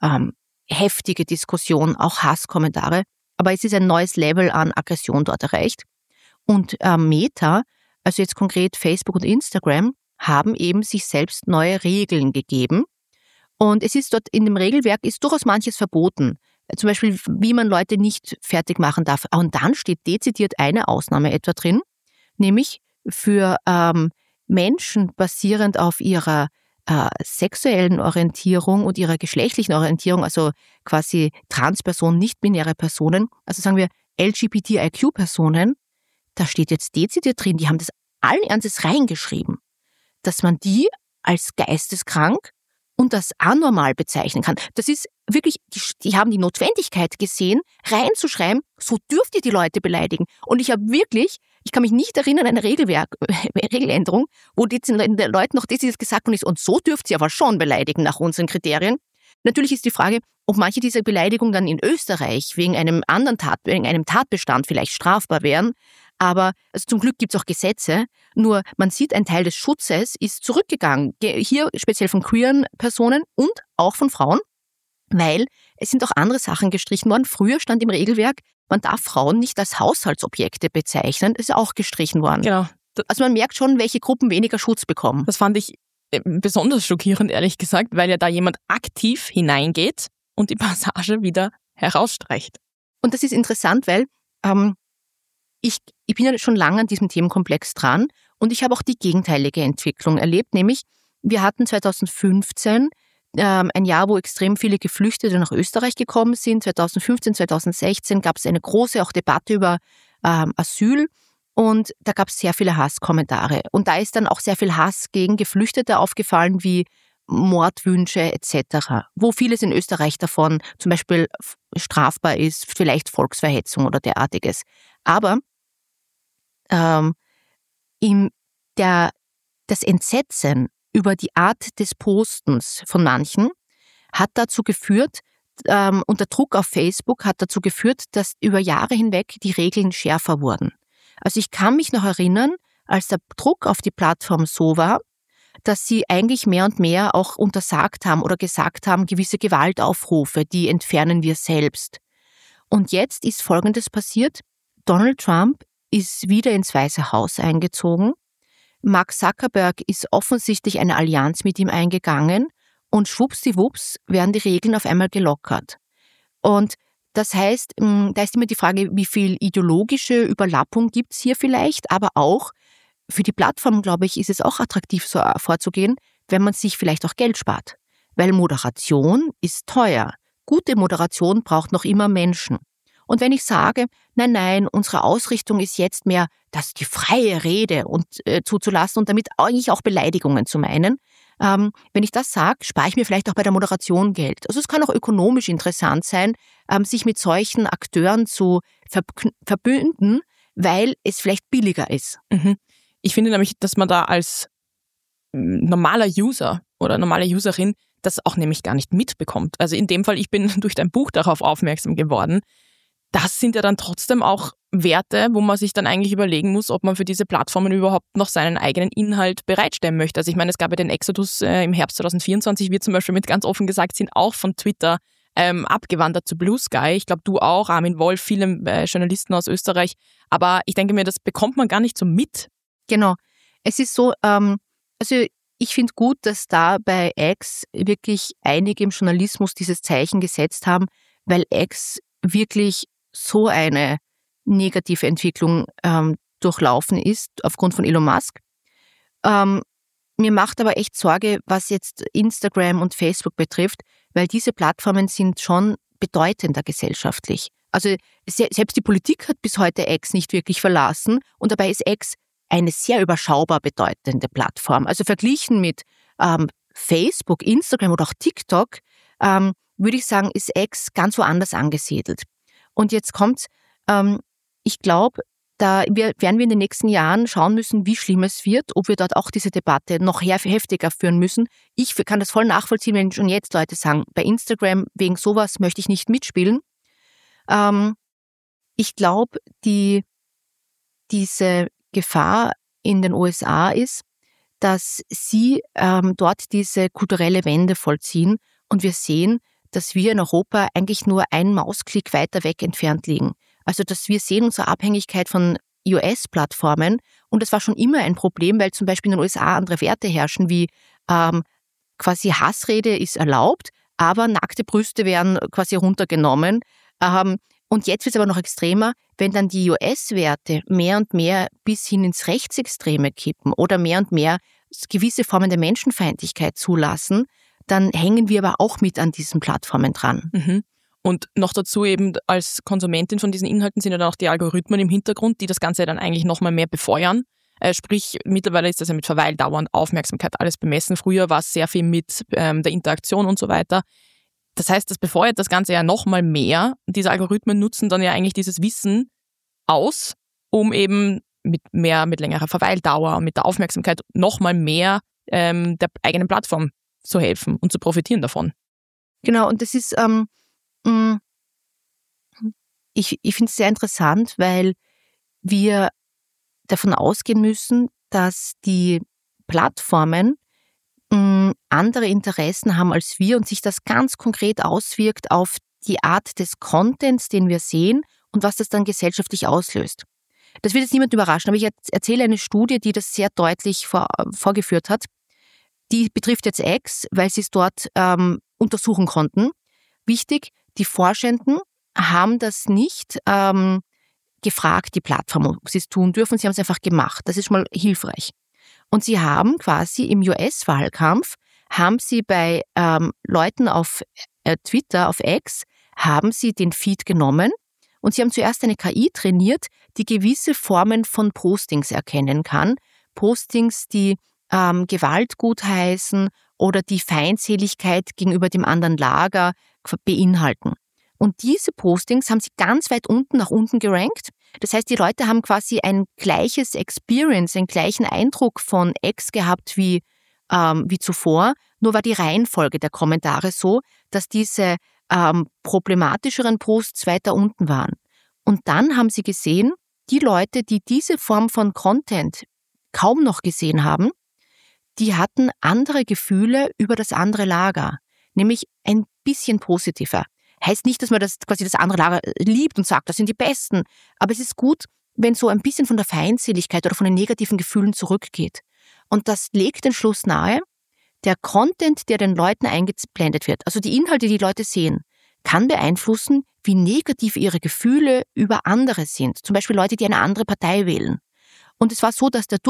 heftige Diskussionen, auch Hasskommentare. Aber es ist ein neues Level an Aggression dort erreicht. Und Meta, also jetzt konkret Facebook und Instagram, haben eben sich selbst neue Regeln gegeben. Und es ist dort in dem Regelwerk ist durchaus manches verboten. Zum Beispiel, wie man Leute nicht fertig machen darf. Und dann steht dezidiert eine Ausnahme etwa drin, nämlich für Menschen basierend auf ihrer sexuellen Orientierung und ihrer geschlechtlichen Orientierung, also quasi Transpersonen, nicht-binäre Personen, also sagen wir LGBTIQ-Personen, da steht jetzt dezidiert drin, die haben das allen Ernstes reingeschrieben, dass man die als geisteskrank und als anormal bezeichnen kann. Das ist wirklich, die haben die Notwendigkeit gesehen, reinzuschreiben, so dürft ihr die Leute beleidigen. Und ich kann mich nicht erinnern an eine Regeländerung, wo den Leuten noch das gesagt worden ist, und so dürft ihr aber schon beleidigen nach unseren Kriterien. Natürlich ist die Frage, ob manche dieser Beleidigungen dann in Österreich wegen einem Tatbestand vielleicht strafbar wären. Aber also zum Glück gibt es auch Gesetze, nur man sieht, ein Teil des Schutzes ist zurückgegangen. Hier speziell von queeren Personen und auch von Frauen, weil es sind auch andere Sachen gestrichen worden. Früher stand im Regelwerk, man darf Frauen nicht als Haushaltsobjekte bezeichnen, das ist auch gestrichen worden. Genau. Also man merkt schon, welche Gruppen weniger Schutz bekommen. Das fand ich besonders schockierend, ehrlich gesagt, weil ja da jemand aktiv hineingeht und die Passage wieder herausstreicht. Und das ist interessant, weil ich bin ja schon lange an diesem Themenkomplex dran und ich habe auch die gegenteilige Entwicklung erlebt, nämlich wir hatten 2015 ein Jahr, wo extrem viele Geflüchtete nach Österreich gekommen sind. 2015, 2016 gab es eine große auch Debatte über Asyl und da gab es sehr viele Hasskommentare. Und da ist dann auch sehr viel Hass gegen Geflüchtete aufgefallen, wie Mordwünsche etc., wo vieles in Österreich davon zum Beispiel strafbar ist, vielleicht Volksverhetzung oder derartiges. Aber das Entsetzen über die Art des Postens von manchen hat dazu geführt, und der Druck auf Facebook hat dazu geführt, dass über Jahre hinweg die Regeln schärfer wurden. Also ich kann mich noch erinnern, als der Druck auf die Plattform so war, dass sie eigentlich mehr und mehr auch untersagt haben oder gesagt haben, gewisse Gewaltaufrufe, die entfernen wir selbst. Und jetzt ist Folgendes passiert. Donald Trump ist wieder ins Weiße Haus eingezogen. Mark Zuckerberg ist offensichtlich eine Allianz mit ihm eingegangen und schwuppsdiwupps werden die Regeln auf einmal gelockert. Und das heißt, da ist immer die Frage, wie viel ideologische Überlappung gibt es hier vielleicht, aber auch für die Plattform, glaube ich, ist es auch attraktiv, so vorzugehen, wenn man sich vielleicht auch Geld spart. Weil Moderation ist teuer. Gute Moderation braucht noch immer Menschen. Und wenn ich sage, nein, unsere Ausrichtung ist jetzt mehr, die freie Rede zuzulassen und damit eigentlich auch Beleidigungen zu meinen, wenn ich das sage, spare ich mir vielleicht auch bei der Moderation Geld. Also es kann auch ökonomisch interessant sein, sich mit solchen Akteuren zu verbünden, weil es vielleicht billiger ist. Mhm. Ich finde nämlich, dass man da als normaler User oder normale Userin das auch nämlich gar nicht mitbekommt. Also in dem Fall, ich bin durch dein Buch darauf aufmerksam geworden. Das sind ja dann trotzdem auch Werte, wo man sich dann eigentlich überlegen muss, ob man für diese Plattformen überhaupt noch seinen eigenen Inhalt bereitstellen möchte. Also ich meine, es gab ja den Exodus im Herbst 2024, wir zum Beispiel mit ganz offen gesagt sind auch von Twitter abgewandert zu Blue Sky. Ich glaube, du auch, Armin Wolf, viele Journalisten aus Österreich. Aber ich denke mir, das bekommt man gar nicht so mit. Genau. Es ist so, also ich finde gut, dass da bei X wirklich einige im Journalismus dieses Zeichen gesetzt haben, weil X wirklich so eine negative Entwicklung durchlaufen ist aufgrund von Elon Musk. Mir macht aber echt Sorge, was jetzt Instagram und Facebook betrifft, weil diese Plattformen sind schon bedeutender gesellschaftlich. Also selbst die Politik hat bis heute X nicht wirklich verlassen und dabei ist X eine sehr überschaubar bedeutende Plattform. Also verglichen mit Facebook, Instagram oder auch TikTok, würde ich sagen, ist X ganz woanders angesiedelt. Und jetzt kommt's, ich glaube, da werden wir in den nächsten Jahren schauen müssen, wie schlimm es wird, ob wir dort auch diese Debatte noch heftiger führen müssen. Ich kann das voll nachvollziehen, wenn schon jetzt Leute sagen, bei Instagram wegen sowas möchte ich nicht mitspielen. Ich glaube, diese Gefahr in den USA ist, dass sie dort diese kulturelle Wende vollziehen und wir sehen, dass wir in Europa eigentlich nur einen Mausklick weiter weg entfernt liegen. Also dass wir sehen unsere Abhängigkeit von US-Plattformen und das war schon immer ein Problem, weil zum Beispiel in den USA andere Werte herrschen, wie quasi Hassrede ist erlaubt, aber nackte Brüste werden quasi runtergenommen. Und jetzt wird es aber noch extremer, wenn dann die US-Werte mehr und mehr bis hin ins Rechtsextreme kippen oder mehr und mehr gewisse Formen der Menschenfeindlichkeit zulassen, dann hängen wir aber auch mit an diesen Plattformen dran. Mhm. Und noch dazu eben als Konsumentin von diesen Inhalten sind ja dann auch die Algorithmen im Hintergrund, die das Ganze dann eigentlich nochmal mehr befeuern. Sprich, mittlerweile ist das ja mit Verweildauer und Aufmerksamkeit alles bemessen. Früher war es sehr viel mit der Interaktion und so weiter. Das heißt, das befeuert das Ganze ja nochmal mehr. Diese Algorithmen nutzen dann ja eigentlich dieses Wissen aus, um eben mit längerer Verweildauer und mit der Aufmerksamkeit nochmal mehr der eigenen Plattform zu helfen und zu profitieren davon. Genau, und das ist, ich finde es sehr interessant, weil wir davon ausgehen müssen, dass die Plattformen andere Interessen haben als wir und sich das ganz konkret auswirkt auf die Art des Contents, den wir sehen und was das dann gesellschaftlich auslöst. Das wird jetzt niemand überraschen, aber ich erzähle eine Studie, die das sehr deutlich vorgeführt hat. Die betrifft jetzt X, weil sie es dort untersuchen konnten. Wichtig, die Forschenden haben das nicht gefragt, die Plattform, ob sie es tun dürfen. Sie haben es einfach gemacht. Das ist schon mal hilfreich. Und sie haben quasi im US-Wahlkampf, haben sie bei Leuten auf Twitter, auf X, haben sie den Feed genommen und sie haben zuerst eine KI trainiert, die gewisse Formen von Postings erkennen kann. Postings, die Gewalt gutheißen oder die Feindseligkeit gegenüber dem anderen Lager beinhalten. Und diese Postings haben sie ganz weit unten nach unten gerankt. Das heißt, die Leute haben quasi ein gleiches Experience, einen gleichen Eindruck von X gehabt wie zuvor. Nur war die Reihenfolge der Kommentare so, dass diese problematischeren Posts weiter unten waren. Und dann haben sie gesehen, die Leute, die diese Form von Content kaum noch gesehen haben, die hatten andere Gefühle über das andere Lager, nämlich ein bisschen positiver. Heißt nicht, dass man das andere Lager liebt und sagt, das sind die Besten, aber es ist gut, wenn so ein bisschen von der Feindseligkeit oder von den negativen Gefühlen zurückgeht. Und das legt den Schluss nahe, der Content, der den Leuten eingeblendet wird, also die Inhalte, die Leute sehen, kann beeinflussen, wie negativ ihre Gefühle über andere sind. Zum Beispiel Leute, die eine andere Partei wählen. Und es war so, dass der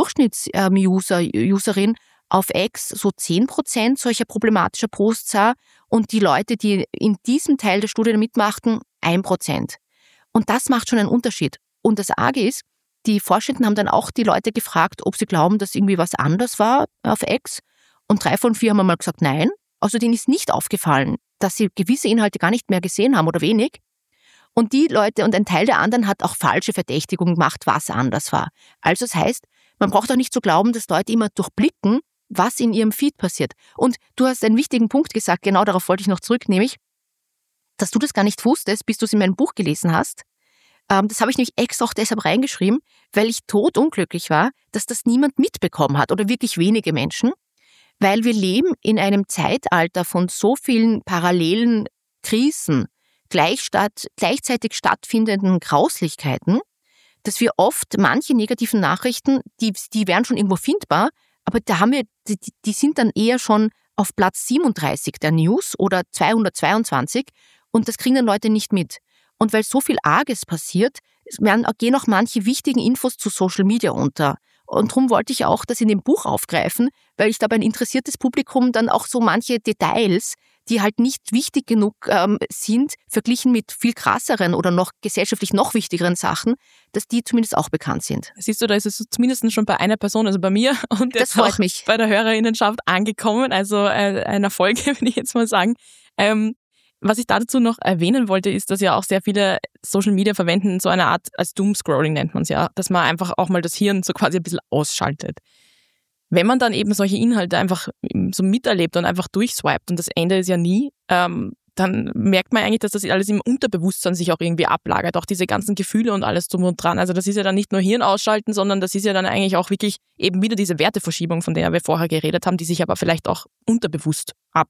Userin auf X so 10% solcher problematischer Posts sah und die Leute, die in diesem Teil der Studie mitmachten, 1%. Und das macht schon einen Unterschied. Und das Arge ist, die Forschenden haben dann auch die Leute gefragt, ob sie glauben, dass irgendwie was anders war auf X. Und 3 von 4 haben einmal gesagt nein. Also denen ist nicht aufgefallen, dass sie gewisse Inhalte gar nicht mehr gesehen haben oder wenig. Und die Leute und ein Teil der anderen hat auch falsche Verdächtigungen gemacht, was anders war. Also das heißt, man braucht auch nicht zu glauben, dass Leute immer durchblicken, was in ihrem Feed passiert. Und du hast einen wichtigen Punkt gesagt, genau darauf wollte ich noch zurück, nämlich, dass du das gar nicht wusstest, bis du es in meinem Buch gelesen hast. Das habe ich nämlich extra auch deshalb reingeschrieben, weil ich todunglücklich war, dass das niemand mitbekommen hat oder wirklich wenige Menschen, weil wir leben in einem Zeitalter von so vielen parallelen Krisen, gleichzeitig stattfindenden Grauslichkeiten, dass wir oft manche negativen Nachrichten, die wären schon irgendwo findbar, aber da haben wir, die sind dann eher schon auf Platz 37 der News oder 222 und das kriegen dann Leute nicht mit. Und weil so viel Arges passiert, gehen auch manche wichtigen Infos zu Social Media unter. Und darum wollte ich auch das in dem Buch aufgreifen, weil ich glaube, ein interessiertes Publikum dann auch so manche Details, die halt nicht wichtig genug sind, verglichen mit viel krasseren oder noch gesellschaftlich noch wichtigeren Sachen, dass die zumindest auch bekannt sind. Siehst du, da ist es zumindest schon bei einer Person, also bei mir und das freut mich. Bei der Hörerinnenschaft angekommen, also ein Erfolg, würde ich jetzt mal sagen. Was ich dazu noch erwähnen wollte, ist, dass ja auch sehr viele Social Media verwenden so eine Art, als Doomscrolling nennt man es ja, dass man einfach auch mal das Hirn so quasi ein bisschen ausschaltet. Wenn man dann eben solche Inhalte einfach so miterlebt und einfach durchswiped und das Ende ist ja nie, dann merkt man eigentlich, dass das alles im Unterbewusstsein sich auch irgendwie ablagert, auch diese ganzen Gefühle und alles drum und dran. Also das ist ja dann nicht nur Hirn ausschalten, sondern das ist ja dann eigentlich auch wirklich eben wieder diese Werteverschiebung, von der wir vorher geredet haben, die sich aber vielleicht auch unterbewusst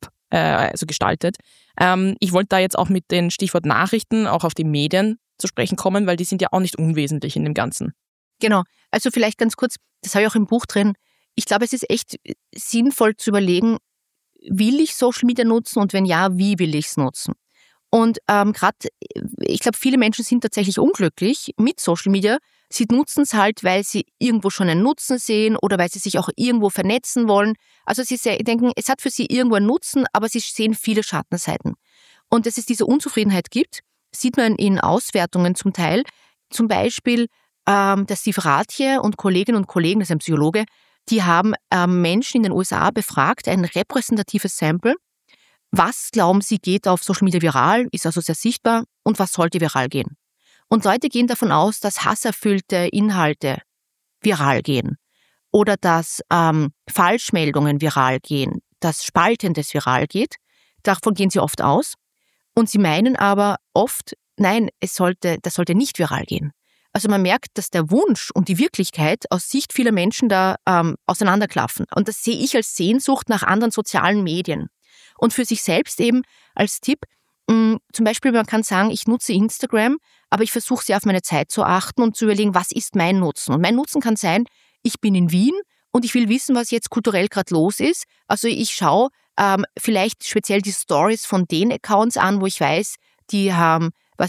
gestaltet. Ich wollte da jetzt auch mit dem Stichwort Nachrichten auch auf die Medien zu sprechen kommen, weil die sind ja auch nicht unwesentlich in dem Ganzen. Genau, also vielleicht ganz kurz, das habe ich auch im Buch drin, ich glaube, es ist echt sinnvoll zu überlegen, will ich Social Media nutzen und wenn ja, wie will ich es nutzen? Und gerade, ich glaube, viele Menschen sind tatsächlich unglücklich mit Social Media. Sie nutzen es halt, weil sie irgendwo schon einen Nutzen sehen oder weil sie sich auch irgendwo vernetzen wollen. Also sie denken, es hat für sie irgendwo einen Nutzen, aber sie sehen viele Schattenseiten. Und dass es diese Unzufriedenheit gibt, sieht man in Auswertungen zum Teil. Zum Beispiel der Steve Rathje und Kolleginnen und Kollegen, das ist ein Psychologe, die haben Menschen in den USA befragt, ein repräsentatives Sample. Was glauben sie geht auf Social Media viral, ist also sehr sichtbar und was sollte viral gehen? Und Leute gehen davon aus, dass hasserfüllte Inhalte viral gehen oder dass Falschmeldungen viral gehen, dass Spaltendes viral geht. Davon gehen sie oft aus. Und sie meinen aber oft, nein, das sollte nicht viral gehen. Also man merkt, dass der Wunsch und die Wirklichkeit aus Sicht vieler Menschen da auseinanderklaffen. Und das sehe ich als Sehnsucht nach anderen sozialen Medien. Und für sich selbst eben als Tipp, zum Beispiel, man kann sagen, ich nutze Instagram, aber ich versuche sehr auf meine Zeit zu achten und zu überlegen, was ist mein Nutzen? Und mein Nutzen kann sein, ich bin in Wien und ich will wissen, was jetzt kulturell gerade los ist. Also ich schaue vielleicht speziell die Stories von den Accounts an, wo ich weiß, die haben,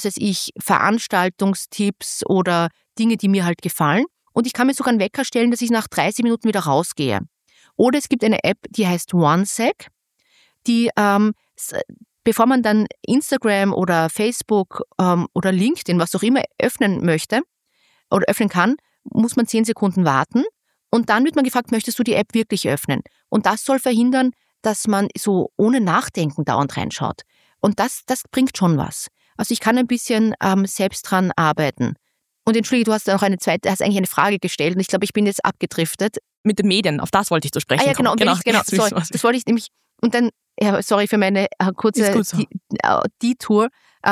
Veranstaltungstipps oder Dinge, die mir halt gefallen. Und ich kann mir sogar einen Wecker stellen, dass ich nach 30 Minuten wieder rausgehe. Oder es gibt eine App, die heißt OneSec, die, bevor man dann Instagram oder Facebook oder LinkedIn, was auch immer, öffnen möchte oder öffnen kann, muss man 10 Sekunden warten. Und dann wird man gefragt, möchtest du die App wirklich öffnen? Und das soll verhindern, dass man so ohne Nachdenken dauernd reinschaut. Und das bringt schon was. Also ich kann ein bisschen selbst dran arbeiten. Und entschuldige, du hast noch hast eigentlich eine Frage gestellt und ich glaube, ich bin jetzt abgedriftet. Mit den Medien, auf das wollte ich zu sprechen kommen. Genau, sorry, das wollte ich nämlich, und dann, sorry für meine kurze Detour.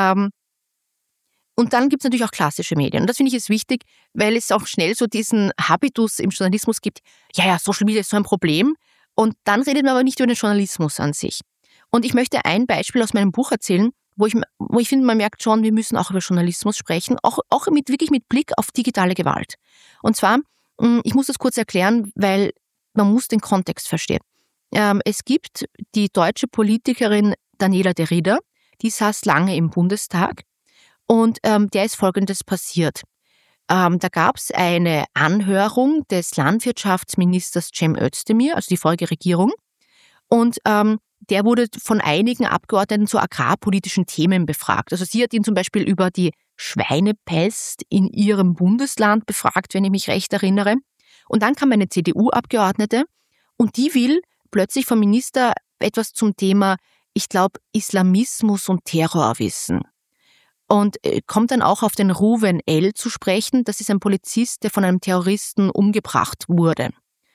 Und dann gibt es natürlich auch klassische Medien. Und das finde ich ist wichtig, weil es auch schnell so diesen Habitus im Journalismus gibt, ja, Social Media ist so ein Problem. Und dann redet man aber nicht über den Journalismus an sich. Und ich möchte ein Beispiel aus meinem Buch erzählen, wo ich finde, man merkt schon, wir müssen auch über Journalismus sprechen, auch wirklich mit Blick auf digitale Gewalt. Und zwar, ich muss das kurz erklären, weil man muss den Kontext verstehen. Es gibt die deutsche Politikerin Daniela de Rieder, die saß lange im Bundestag und der ist Folgendes passiert. Da gab es eine Anhörung des Landwirtschaftsministers Cem Özdemir, also die vorige Regierung, und der wurde von einigen Abgeordneten zu agrarpolitischen Themen befragt. Also sie hat ihn zum Beispiel über die Schweinepest in ihrem Bundesland befragt, wenn ich mich recht erinnere. Und dann kam eine CDU-Abgeordnete und die will plötzlich vom Minister etwas zum Thema, ich glaube, Islamismus und Terrorwissen. Und kommt dann auch auf den Ruven L. zu sprechen. Das ist ein Polizist, der von einem Terroristen umgebracht wurde.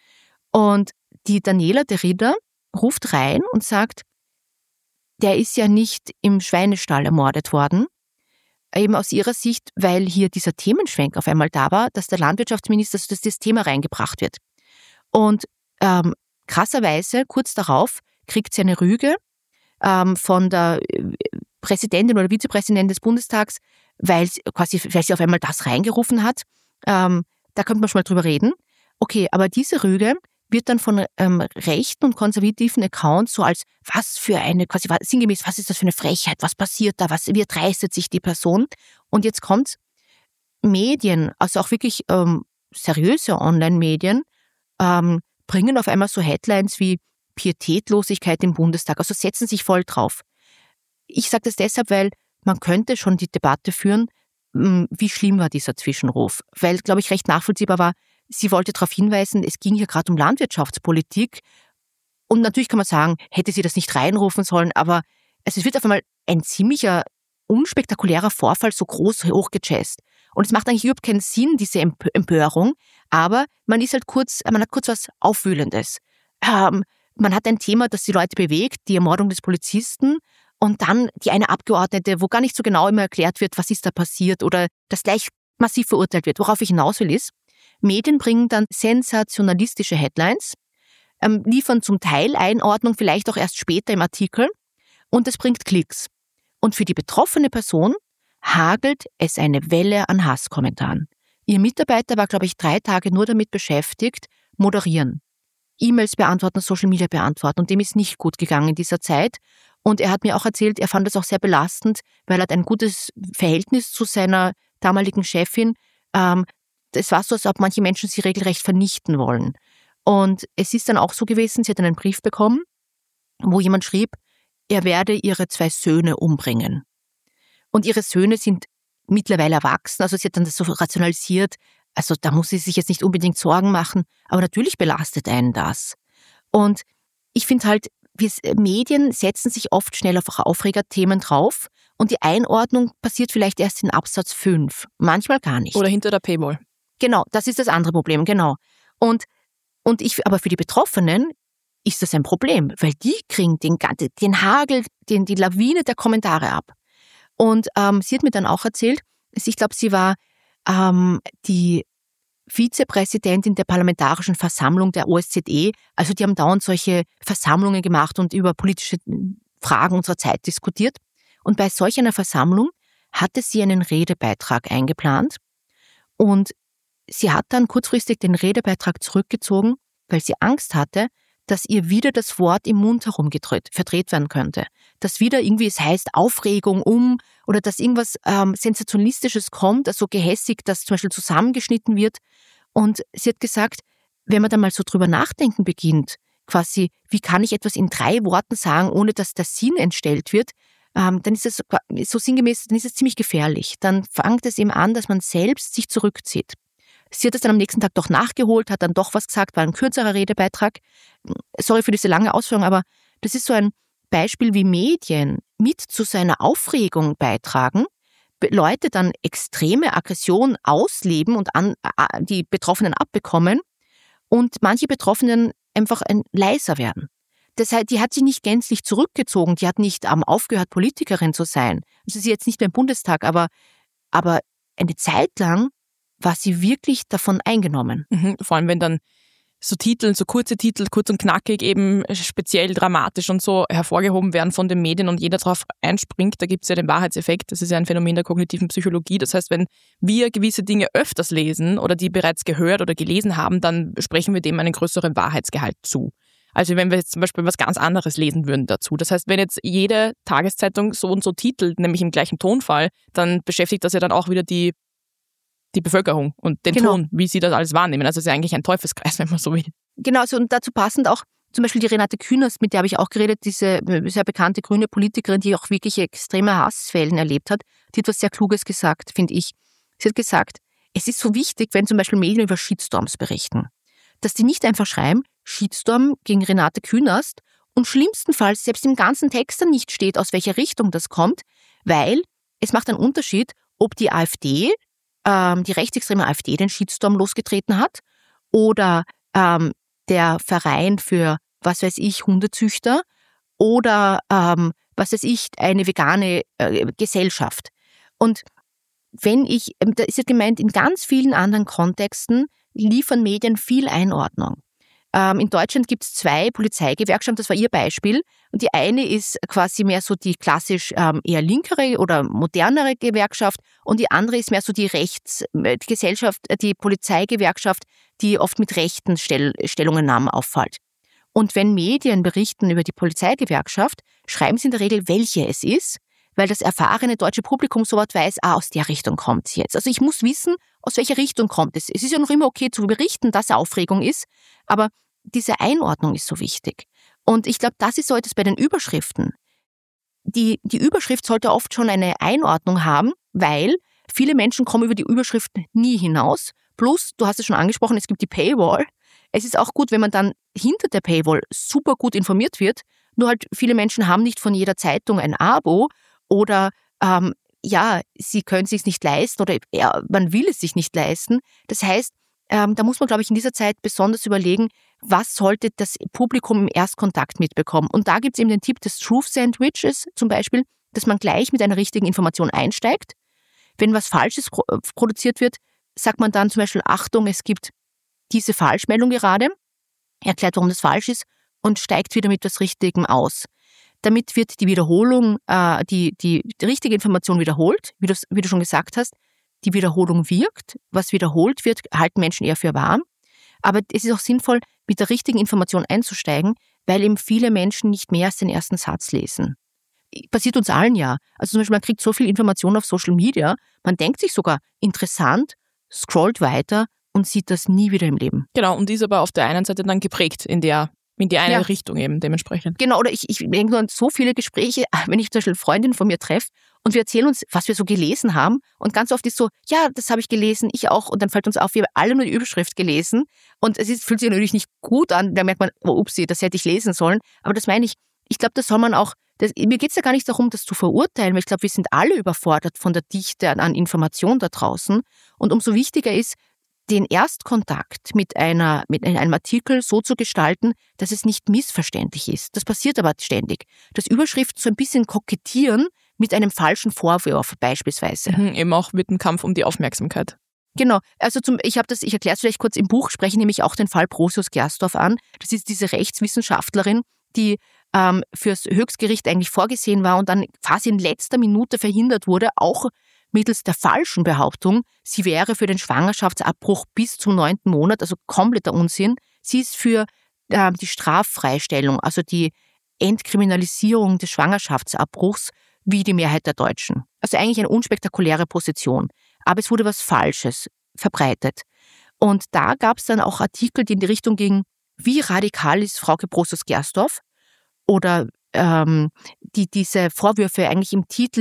Und die Daniela de Ridder ruft rein und sagt, der ist ja nicht im Schweinestall ermordet worden. Eben aus ihrer Sicht, weil hier dieser Themenschwenk auf einmal da war, dass der Landwirtschaftsminister, dass das Thema reingebracht wird. Und krasserweise, kurz darauf, kriegt sie eine Rüge von der Präsidentin oder Vizepräsidentin des Bundestags, weil sie auf einmal das reingerufen hat. Da könnte man schon mal drüber reden. Okay, aber diese Rüge wird dann von rechten und konservativen Accounts so als was für eine, quasi sinngemäß, was ist das für eine Frechheit, was passiert da, wie dreistet sich die Person? Und jetzt kommt Medien, also auch wirklich seriöse Online-Medien, bringen auf einmal so Headlines wie Pietätlosigkeit im Bundestag, also setzen sich voll drauf. Ich sage das deshalb, weil man könnte schon die Debatte führen, wie schlimm war dieser Zwischenruf, weil, glaube ich, recht nachvollziehbar war, sie wollte darauf hinweisen, es ging hier gerade um Landwirtschaftspolitik und natürlich kann man sagen, hätte sie das nicht reinrufen sollen, aber es wird auf einmal ein ziemlicher unspektakulärer Vorfall so groß hochgejazzt. Und es macht eigentlich überhaupt keinen Sinn, diese Empörung, aber man hat kurz was Aufwühlendes. Man hat ein Thema, das die Leute bewegt, die Ermordung des Polizisten und dann die eine Abgeordnete, wo gar nicht so genau immer erklärt wird, was ist da passiert oder das gleich massiv verurteilt wird. Worauf ich hinaus will ist, Medien bringen dann sensationalistische Headlines, liefern zum Teil Einordnung, vielleicht auch erst später im Artikel und es bringt Klicks. Und für die betroffene Person hagelt es eine Welle an Hasskommentaren. Ihr Mitarbeiter war, glaube ich, 3 Tage nur damit beschäftigt, moderieren, E-Mails beantworten, Social Media beantworten und dem ist nicht gut gegangen in dieser Zeit. Und er hat mir auch erzählt, er fand das auch sehr belastend, weil er hat ein gutes Verhältnis zu seiner damaligen Chefin. Es war so, als ob manche Menschen sie regelrecht vernichten wollen. Und es ist dann auch so gewesen, sie hat einen Brief bekommen, wo jemand schrieb, er werde ihre 2 Söhne umbringen. Und ihre Söhne sind mittlerweile erwachsen, also sie hat dann das so rationalisiert, also da muss sie sich jetzt nicht unbedingt Sorgen machen, aber natürlich belastet einen das. Und ich finde halt, Medien setzen sich oft schnell auf Aufregerthemen drauf und die Einordnung passiert vielleicht erst in Absatz 5, manchmal gar nicht. Oder hinter der Paywall. Genau, das ist das andere Problem, genau. Aber für die Betroffenen ist das ein Problem, weil die kriegen den Hagel, die Lawine der Kommentare ab. Und sie hat mir dann auch erzählt, ich glaube, sie war die Vizepräsidentin der Parlamentarischen Versammlung der OSZE. Also die haben dauernd solche Versammlungen gemacht und über politische Fragen unserer Zeit diskutiert. Und bei solch einer Versammlung hatte sie einen Redebeitrag eingeplant und sie hat dann kurzfristig den Redebeitrag zurückgezogen, weil sie Angst hatte, dass ihr wieder das Wort im Mund herum verdreht werden könnte. Dass wieder irgendwie es heißt Aufregung oder dass irgendwas Sensationalistisches kommt, also gehässig, dass zum Beispiel zusammengeschnitten wird. Und sie hat gesagt, wenn man dann mal so drüber nachdenken beginnt, quasi, wie kann ich etwas in 3 Worten sagen, ohne dass der Sinn entstellt wird, dann ist es so sinngemäß, dann ist es ziemlich gefährlich. Dann fängt es eben an, dass man selbst sich zurückzieht. Sie hat es dann am nächsten Tag doch nachgeholt, hat dann doch was gesagt, war ein kürzerer Redebeitrag. Sorry für diese lange Ausführung, aber das ist so ein Beispiel, wie Medien mit zu seiner Aufregung beitragen, Leute dann extreme Aggression ausleben und die Betroffenen abbekommen und manche Betroffenen einfach leiser werden. Das heißt, die hat sich nicht gänzlich zurückgezogen, die hat nicht aufgehört, Politikerin zu sein. Also sie ist jetzt nicht mehr im Bundestag, aber eine Zeit lang war sie wirklich davon eingenommen. Vor allem, wenn dann so kurze Titel, kurz und knackig, eben speziell dramatisch und so hervorgehoben werden von den Medien und jeder darauf einspringt, da gibt es ja den Wahrheitseffekt, das ist ja ein Phänomen der kognitiven Psychologie. Das heißt, wenn wir gewisse Dinge öfters lesen oder die bereits gehört oder gelesen haben, dann sprechen wir dem einen größeren Wahrheitsgehalt zu. Also wenn wir jetzt zum Beispiel was ganz anderes lesen würden dazu. Das heißt, wenn jetzt jede Tageszeitung so und so titelt, nämlich im gleichen Tonfall, dann beschäftigt das ja dann auch wieder die Bevölkerung und den Ton, wie sie das alles wahrnehmen. Also es ist ja eigentlich ein Teufelskreis, wenn man so will. Genau, also und dazu passend auch zum Beispiel die Renate Künast, mit der habe ich auch geredet, diese sehr bekannte grüne Politikerin, die auch wirklich extreme Hasswellen erlebt hat, die hat etwas sehr Kluges gesagt, finde ich. Sie hat gesagt, es ist so wichtig, wenn zum Beispiel Medien über Shitstorms berichten, dass die nicht einfach schreiben, Shitstorm gegen Renate Künast und schlimmstenfalls selbst im ganzen Text dann nicht steht, aus welcher Richtung das kommt, weil es macht einen Unterschied, ob die AfD, die rechtsextreme AfD den Shitstorm losgetreten hat oder der Verein für, was weiß ich, Hundezüchter oder, was weiß ich, eine vegane Gesellschaft. Und da ist ja gemeint, in ganz vielen anderen Kontexten liefern Medien viel Einordnung. In Deutschland gibt es 2 Polizeigewerkschaften, das war ihr Beispiel. Und die eine ist quasi mehr so die klassisch eher linkere oder modernere Gewerkschaft und die andere ist mehr so die Gesellschaft, die Polizeigewerkschaft, die oft mit rechten Stellungnahmen auffällt. Und wenn Medien berichten über die Polizeigewerkschaft, schreiben sie in der Regel, welche es ist, weil das erfahrene deutsche Publikum sofort weiß, aus der Richtung kommt es jetzt. Also ich muss wissen, aus welcher Richtung kommt es. Es ist ja noch immer okay zu berichten, dass Aufregung ist, aber diese Einordnung ist so wichtig. Und ich glaube, das ist so etwas bei den Überschriften. Die Überschrift sollte oft schon eine Einordnung haben, weil viele Menschen kommen über die Überschrift nie hinaus. Plus, du hast es schon angesprochen, es gibt die Paywall. Es ist auch gut, wenn man dann hinter der Paywall super gut informiert wird. Nur halt viele Menschen haben nicht von jeder Zeitung ein Abo oder sie können es sich nicht leisten oder man will es sich nicht leisten. Das heißt, da muss man, glaube ich, in dieser Zeit besonders überlegen, was sollte das Publikum im Erstkontakt mitbekommen. Und da gibt es eben den Tipp des Truth Sandwiches zum Beispiel, dass man gleich mit einer richtigen Information einsteigt. Wenn was Falsches produziert wird, sagt man dann zum Beispiel, Achtung, es gibt diese Falschmeldung gerade, erklärt, warum das falsch ist und steigt wieder mit etwas Richtigem aus. Damit wird die Wiederholung, die richtige Information wiederholt, wie du schon gesagt hast. Die Wiederholung wirkt. Was wiederholt wird, halten Menschen eher für wahr. Aber es ist auch sinnvoll, mit der richtigen Information einzusteigen, weil eben viele Menschen nicht mehr als den ersten Satz lesen. Passiert uns allen ja. Also zum Beispiel, man kriegt so viel Information auf Social Media, man denkt sich sogar interessant, scrollt weiter und sieht das nie wieder im Leben. Genau, und ist aber auf der einen Seite dann geprägt in die eine Richtung eben dementsprechend. Genau, oder ich denke nur an so viele Gespräche, wenn ich zum Beispiel eine Freundin von mir treffe und wir erzählen uns, was wir so gelesen haben und ganz oft ist so, ja, das habe ich gelesen, ich auch und dann fällt uns auf, wir haben alle nur die Überschrift gelesen und fühlt sich natürlich nicht gut an, da merkt man, oh, upsie, das hätte ich lesen sollen, aber das meine ich glaube, das soll man auch, mir geht es ja gar nicht darum, das zu verurteilen, weil ich glaube, wir sind alle überfordert von der Dichte an Information da draußen und umso wichtiger ist, den Erstkontakt mit einem Artikel so zu gestalten, dass es nicht missverständlich ist. Das passiert aber ständig. Dass Überschriften so ein bisschen kokettieren mit einem falschen Vorwurf beispielsweise. Eben auch mit dem Kampf um die Aufmerksamkeit. Genau. Also ich erkläre es vielleicht kurz im Buch, spreche nämlich auch den Fall Brosius-Gersdorf an. Das ist diese Rechtswissenschaftlerin, die fürs Höchstgericht eigentlich vorgesehen war und dann quasi in letzter Minute verhindert wurde, auch mittels der falschen Behauptung, sie wäre für den Schwangerschaftsabbruch bis zum 9. Monat, also kompletter Unsinn. Sie ist für die Straffreistellung, also die Entkriminalisierung des Schwangerschaftsabbruchs, wie die Mehrheit der Deutschen. Also eigentlich eine unspektakuläre Position. Aber es wurde was Falsches verbreitet. Und da gab es dann auch Artikel, die in die Richtung gingen, wie radikal ist Frauke Brosius-Gersdorf? Oder die diese Vorwürfe eigentlich im Titel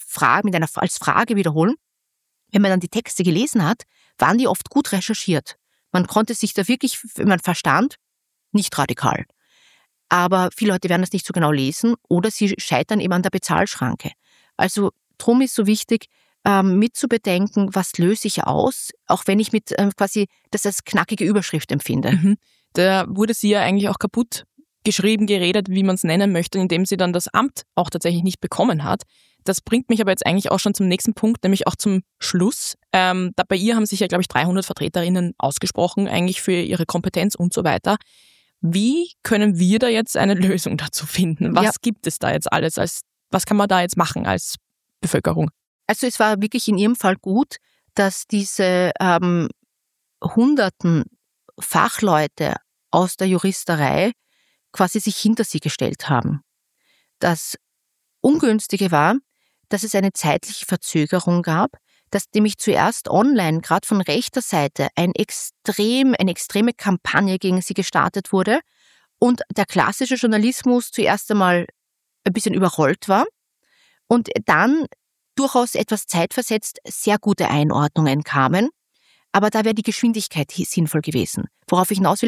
als Frage wiederholen. Wenn man dann die Texte gelesen hat, waren die oft gut recherchiert. Man konnte sich da wirklich, wenn man verstand, nicht radikal. Aber viele Leute werden das nicht so genau lesen oder sie scheitern eben an der Bezahlschranke. Also drum ist so wichtig, mitzubedenken, was löse ich aus, auch wenn ich mit quasi das als knackige Überschrift empfinde. Da wurde sie ja eigentlich auch kaputt geschrieben, geredet, wie man es nennen möchte, indem sie dann das Amt auch tatsächlich nicht bekommen hat. Das bringt mich aber jetzt eigentlich auch schon zum nächsten Punkt, nämlich auch zum Schluss. Bei ihr haben sich ja, glaube ich, 300 Vertreterinnen ausgesprochen, eigentlich für ihre Kompetenz und so weiter. Wie können wir da jetzt eine Lösung dazu finden? Was gibt es da jetzt alles? Was kann man da jetzt machen als Bevölkerung? Also es war wirklich in ihrem Fall gut, dass diese hunderten Fachleute aus der Juristerei quasi sich hinter sie gestellt haben. Das Ungünstige war, dass es eine zeitliche Verzögerung gab, dass nämlich zuerst online, gerade von rechter Seite, eine extreme Kampagne gegen sie gestartet wurde und der klassische Journalismus zuerst einmal ein bisschen überrollt war und dann durchaus etwas zeitversetzt sehr gute Einordnungen kamen. Aber da wäre die Geschwindigkeit sinnvoll gewesen. Worauf ich hinaus will ist,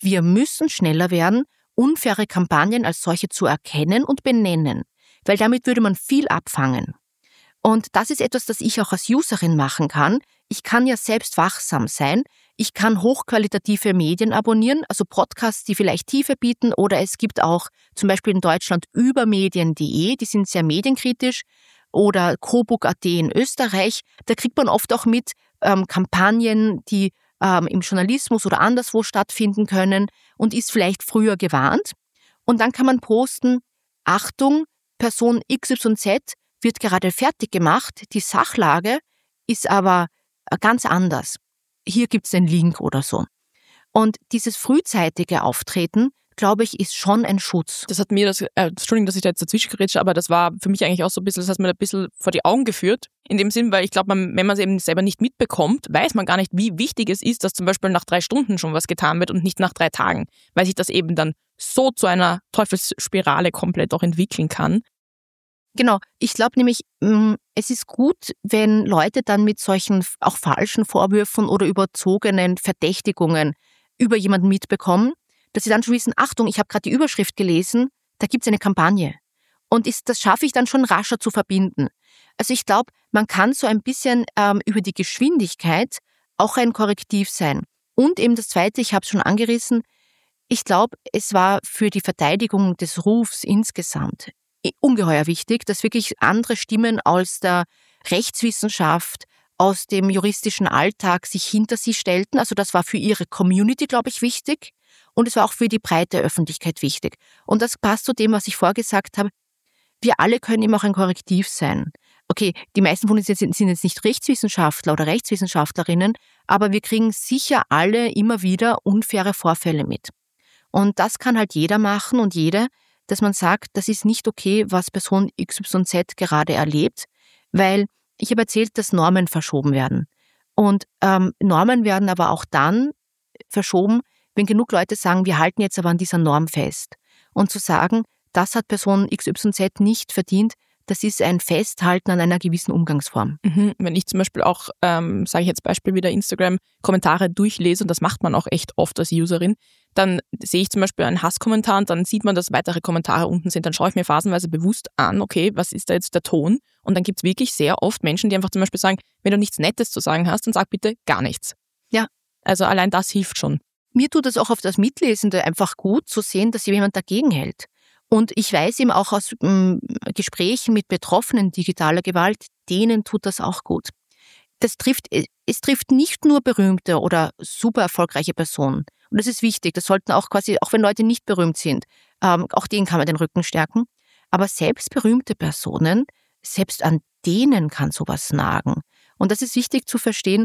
Wir müssen schneller werden, unfaire Kampagnen als solche zu erkennen und benennen, weil damit würde man viel abfangen. Und das ist etwas, das ich auch als Userin machen kann. Ich kann ja selbst wachsam sein. Ich kann hochqualitative Medien abonnieren, also Podcasts, die vielleicht Tiefe bieten, oder es gibt auch zum Beispiel in Deutschland übermedien.de, die sind sehr medienkritisch, oder Coburg.at in Österreich. Da kriegt man oft auch mit Kampagnen, die im Journalismus oder anderswo stattfinden können und ist vielleicht früher gewarnt. Und dann kann man posten, Achtung, Person XYZ wird gerade fertig gemacht, die Sachlage ist aber ganz anders. Hier gibt es einen Link oder so. Und dieses frühzeitige Auftreten, glaube ich, ist schon ein Schutz. Das hat mir Entschuldigung, dass ich da jetzt dazwischen gerätsche, aber das war für mich eigentlich auch so ein bisschen, das hat mir ein bisschen vor die Augen geführt. In dem Sinn, weil ich glaube, wenn man es eben selber nicht mitbekommt, weiß man gar nicht, wie wichtig es ist, dass zum Beispiel nach 3 Stunden schon was getan wird und nicht nach 3 Tagen, weil sich das eben dann so zu einer Teufelsspirale komplett auch entwickeln kann. Genau, ich glaube nämlich, es ist gut, wenn Leute dann mit solchen auch falschen Vorwürfen oder überzogenen Verdächtigungen über jemanden mitbekommen, dass sie dann schon wissen, Achtung, ich habe gerade die Überschrift gelesen, da gibt es eine Kampagne. Und das schaffe ich dann schon rascher zu verbinden. Also ich glaube, man kann so ein bisschen über die Geschwindigkeit auch ein Korrektiv sein. Und eben das Zweite, ich habe es schon angerissen, ich glaube, es war für die Verteidigung des Rufs insgesamt ungeheuer wichtig, dass wirklich andere Stimmen aus der Rechtswissenschaft, aus dem juristischen Alltag sich hinter sie stellten. Also das war für ihre Community, glaube ich, wichtig. Und es war auch für die breite Öffentlichkeit wichtig. Und das passt zu dem, was ich vorgesagt habe. Wir alle können eben auch ein Korrektiv sein. Okay, die meisten von uns sind jetzt nicht Rechtswissenschaftler oder Rechtswissenschaftlerinnen, aber wir kriegen sicher alle immer wieder unfaire Vorfälle mit. Und das kann halt jeder machen und jede, dass man sagt, das ist nicht okay, was Person XYZ gerade erlebt, weil ich habe erzählt, dass Normen verschoben werden. Und Normen werden aber auch dann verschoben, wenn genug Leute sagen, wir halten jetzt aber an dieser Norm fest. Und zu sagen, das hat Person XYZ nicht verdient, das ist ein Festhalten an einer gewissen Umgangsform. Wenn ich zum Beispiel auch, sage ich jetzt Beispiel wieder Instagram, Kommentare durchlese, und das macht man auch echt oft als Userin, dann sehe ich zum Beispiel einen Hasskommentar und dann sieht man, dass weitere Kommentare unten sind. Dann schaue ich mir phasenweise bewusst an, okay, was ist da jetzt der Ton? Und dann gibt es wirklich sehr oft Menschen, die einfach zum Beispiel sagen, wenn du nichts Nettes zu sagen hast, dann sag bitte gar nichts. Ja. Also allein das hilft schon. Mir tut es auch auf das Mitlesende einfach gut zu sehen, dass jemand dagegen hält. Und ich weiß eben auch aus Gesprächen mit Betroffenen digitaler Gewalt, denen tut das auch gut. Es trifft nicht nur berühmte oder super erfolgreiche Personen. Und das ist wichtig. Das sollten auch quasi, auch wenn Leute nicht berühmt sind, auch denen kann man den Rücken stärken. Aber selbst berühmte Personen, selbst an denen kann sowas nagen. Und das ist wichtig zu verstehen.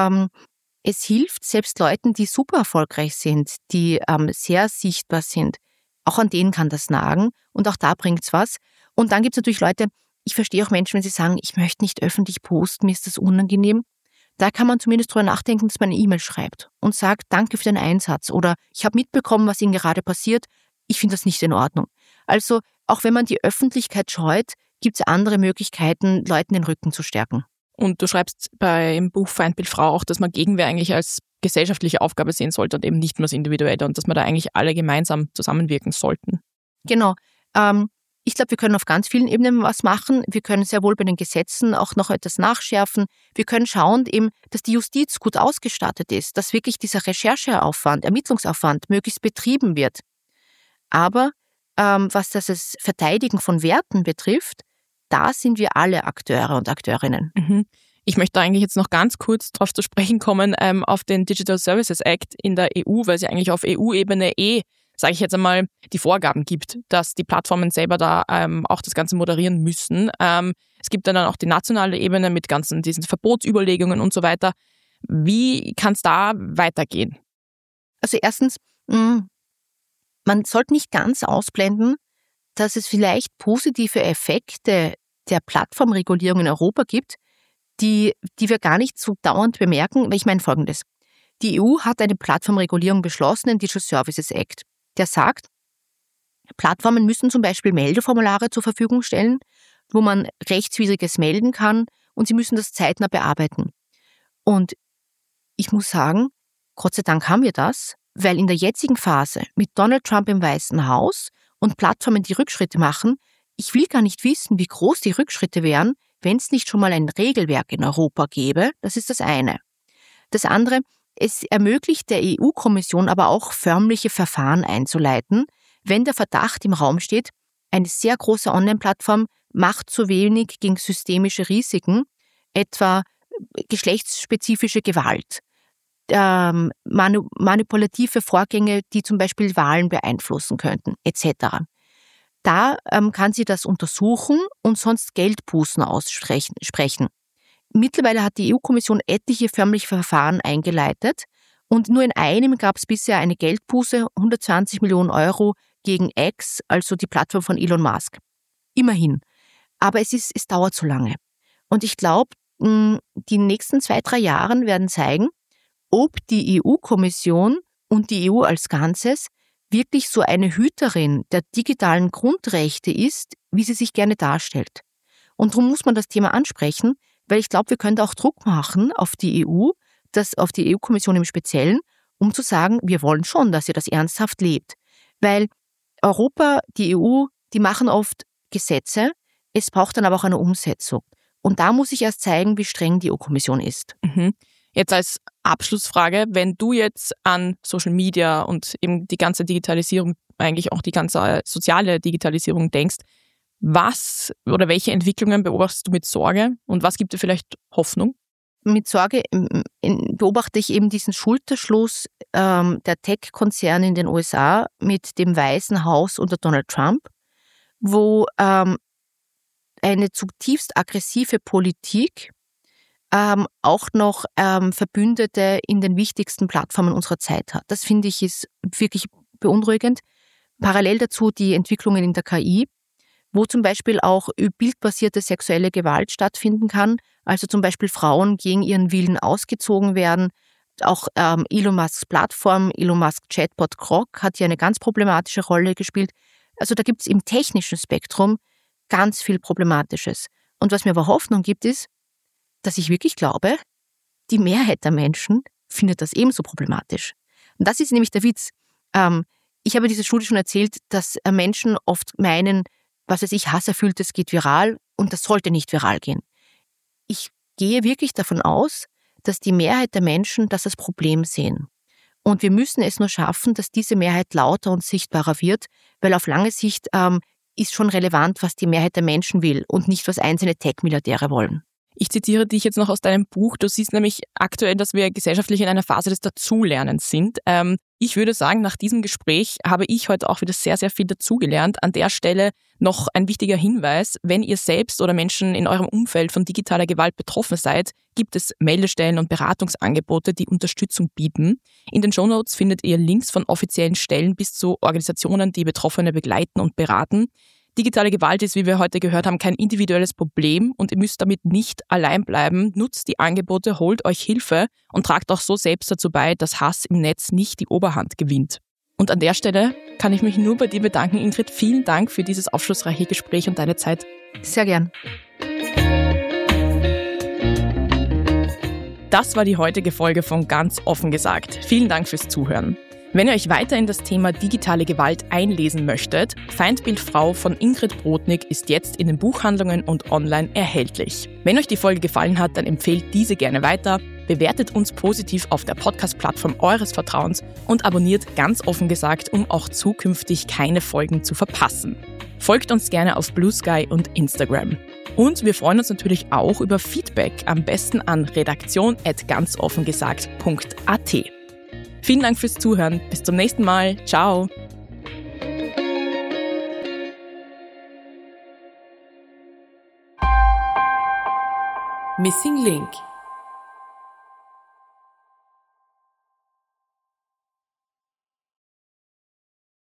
Es hilft selbst Leuten, die super erfolgreich sind, die sehr sichtbar sind. Auch an denen kann das nagen und auch da bringt's was. Und dann gibt's natürlich Leute, ich verstehe auch Menschen, wenn sie sagen, ich möchte nicht öffentlich posten, mir ist das unangenehm. Da kann man zumindest drüber nachdenken, dass man eine E-Mail schreibt und sagt, danke für den Einsatz oder ich habe mitbekommen, was Ihnen gerade passiert, ich finde das nicht in Ordnung. Also auch wenn man die Öffentlichkeit scheut, gibt's andere Möglichkeiten, Leuten den Rücken zu stärken. Und du schreibst beim Buch Feindbild Frau auch, dass man Gegenwehr eigentlich als gesellschaftliche Aufgabe sehen sollte und eben nicht nur das Individuelle und dass man da eigentlich alle gemeinsam zusammenwirken sollten. Genau. Ich glaube, wir können auf ganz vielen Ebenen was machen. Wir können sehr wohl bei den Gesetzen auch noch etwas nachschärfen. Wir können schauen, eben, dass die Justiz gut ausgestattet ist, dass wirklich dieser Rechercheaufwand, Ermittlungsaufwand möglichst betrieben wird. Aber was das Verteidigen von Werten betrifft, da sind wir alle Akteure und Akteurinnen. Ich möchte eigentlich jetzt noch ganz kurz darauf zu sprechen kommen, auf den Digital Services Act in der EU, weil es ja eigentlich auf EU-Ebene sage ich jetzt einmal, die Vorgaben gibt, dass die Plattformen selber da auch das Ganze moderieren müssen. Es gibt dann auch die nationale Ebene mit ganzen diesen Verbotsüberlegungen und so weiter. Wie kann es da weitergehen? Also erstens, man sollte nicht ganz ausblenden, dass es vielleicht positive Effekte der Plattformregulierung in Europa gibt, die wir gar nicht so dauernd bemerken. Weil ich meine Folgendes. Die EU hat eine Plattformregulierung beschlossen, den Digital Services Act. Der sagt, Plattformen müssen zum Beispiel Meldeformulare zur Verfügung stellen, wo man Rechtswidriges melden kann und sie müssen das zeitnah bearbeiten. Und ich muss sagen, Gott sei Dank haben wir das, weil in der jetzigen Phase mit Donald Trump im Weißen Haus und Plattformen, die Rückschritte machen, ich will gar nicht wissen, wie groß die Rückschritte wären, wenn es nicht schon mal ein Regelwerk in Europa gäbe. Das ist das eine. Das andere, es ermöglicht der EU-Kommission aber auch förmliche Verfahren einzuleiten, wenn der Verdacht im Raum steht, eine sehr große Online-Plattform macht zu wenig gegen systemische Risiken, etwa geschlechtsspezifische Gewalt, manipulative Vorgänge, die zum Beispiel Wahlen beeinflussen könnten, etc. Da kann sie das untersuchen und sonst Geldbußen aussprechen. Mittlerweile hat die EU-Kommission etliche förmliche Verfahren eingeleitet und nur in einem gab es bisher eine Geldbuße, 120 Millionen Euro gegen X, also die Plattform von Elon Musk. Immerhin. Aber es dauert zu lange. Und ich glaube, die nächsten 2-3 Jahre werden zeigen, ob die EU-Kommission und die EU als Ganzes wirklich so eine Hüterin der digitalen Grundrechte ist, wie sie sich gerne darstellt. Und darum muss man das Thema ansprechen, weil ich glaube, wir können da auch Druck machen auf die EU, auf die EU-Kommission im Speziellen, um zu sagen, wir wollen schon, dass ihr das ernsthaft lebt. Weil Europa, die EU, die machen oft Gesetze, es braucht dann aber auch eine Umsetzung. Und da muss ich erst zeigen, wie streng die EU-Kommission ist. Jetzt als Abschlussfrage, wenn du jetzt an Social Media und eben die ganze Digitalisierung, eigentlich auch die ganze soziale Digitalisierung denkst, was oder welche Entwicklungen beobachtest du mit Sorge und was gibt dir vielleicht Hoffnung? Mit Sorge beobachte ich eben diesen Schulterschluss der Tech-Konzerne in den USA mit dem Weißen Haus unter Donald Trump, wo eine zutiefst aggressive Politik auch noch Verbündete in den wichtigsten Plattformen unserer Zeit hat. Das finde ich ist wirklich beunruhigend. Parallel dazu die Entwicklungen in der KI, wo zum Beispiel auch bildbasierte sexuelle Gewalt stattfinden kann, also zum Beispiel Frauen gegen ihren Willen ausgezogen werden. Auch Elon Musks Plattform, Elon Musk Chatbot Grok hat hier eine ganz problematische Rolle gespielt. Also da gibt es im technischen Spektrum ganz viel Problematisches. Und was mir aber Hoffnung gibt, ist, dass ich wirklich glaube, die Mehrheit der Menschen findet das ebenso problematisch. Und das ist nämlich der Witz. Ich habe diese Studie schon erzählt, dass Menschen oft meinen, was weiß ich, Hasserfülltes geht viral und das sollte nicht viral gehen. Ich gehe wirklich davon aus, dass die Mehrheit der Menschen das als Problem sehen. Und wir müssen es nur schaffen, dass diese Mehrheit lauter und sichtbarer wird, weil auf lange Sicht ist schon relevant, was die Mehrheit der Menschen will und nicht, was einzelne Tech-Milliardäre wollen. Ich zitiere dich jetzt noch aus deinem Buch. Du siehst nämlich aktuell, dass wir gesellschaftlich in einer Phase des Dazulernens sind. Ich würde sagen, nach diesem Gespräch habe ich heute auch wieder sehr, sehr viel dazugelernt. An der Stelle noch ein wichtiger Hinweis. Wenn ihr selbst oder Menschen in eurem Umfeld von digitaler Gewalt betroffen seid, gibt es Meldestellen und Beratungsangebote, die Unterstützung bieten. In den Shownotes findet ihr Links von offiziellen Stellen bis zu Organisationen, die Betroffene begleiten und beraten. Digitale Gewalt ist, wie wir heute gehört haben, kein individuelles Problem und ihr müsst damit nicht allein bleiben. Nutzt die Angebote, holt euch Hilfe und tragt auch so selbst dazu bei, dass Hass im Netz nicht die Oberhand gewinnt. Und an der Stelle kann ich mich nur bei dir bedanken, Ingrid. Vielen Dank für dieses aufschlussreiche Gespräch und deine Zeit. Sehr gern. Das war die heutige Folge von Ganz offen gesagt. Vielen Dank fürs Zuhören. Wenn ihr euch weiter in das Thema digitale Gewalt einlesen möchtet, Feindbild Frau von Ingrid Brodnik ist jetzt in den Buchhandlungen und online erhältlich. Wenn euch die Folge gefallen hat, dann empfehlt diese gerne weiter, bewertet uns positiv auf der Podcast-Plattform eures Vertrauens und abonniert Ganz offen gesagt, um auch zukünftig keine Folgen zu verpassen. Folgt uns gerne auf Blue Sky und Instagram. Und wir freuen uns natürlich auch über Feedback, am besten an redaktion@ganzoffengesagt.at. Vielen Dank fürs Zuhören. Bis zum nächsten Mal. Ciao. Missing Link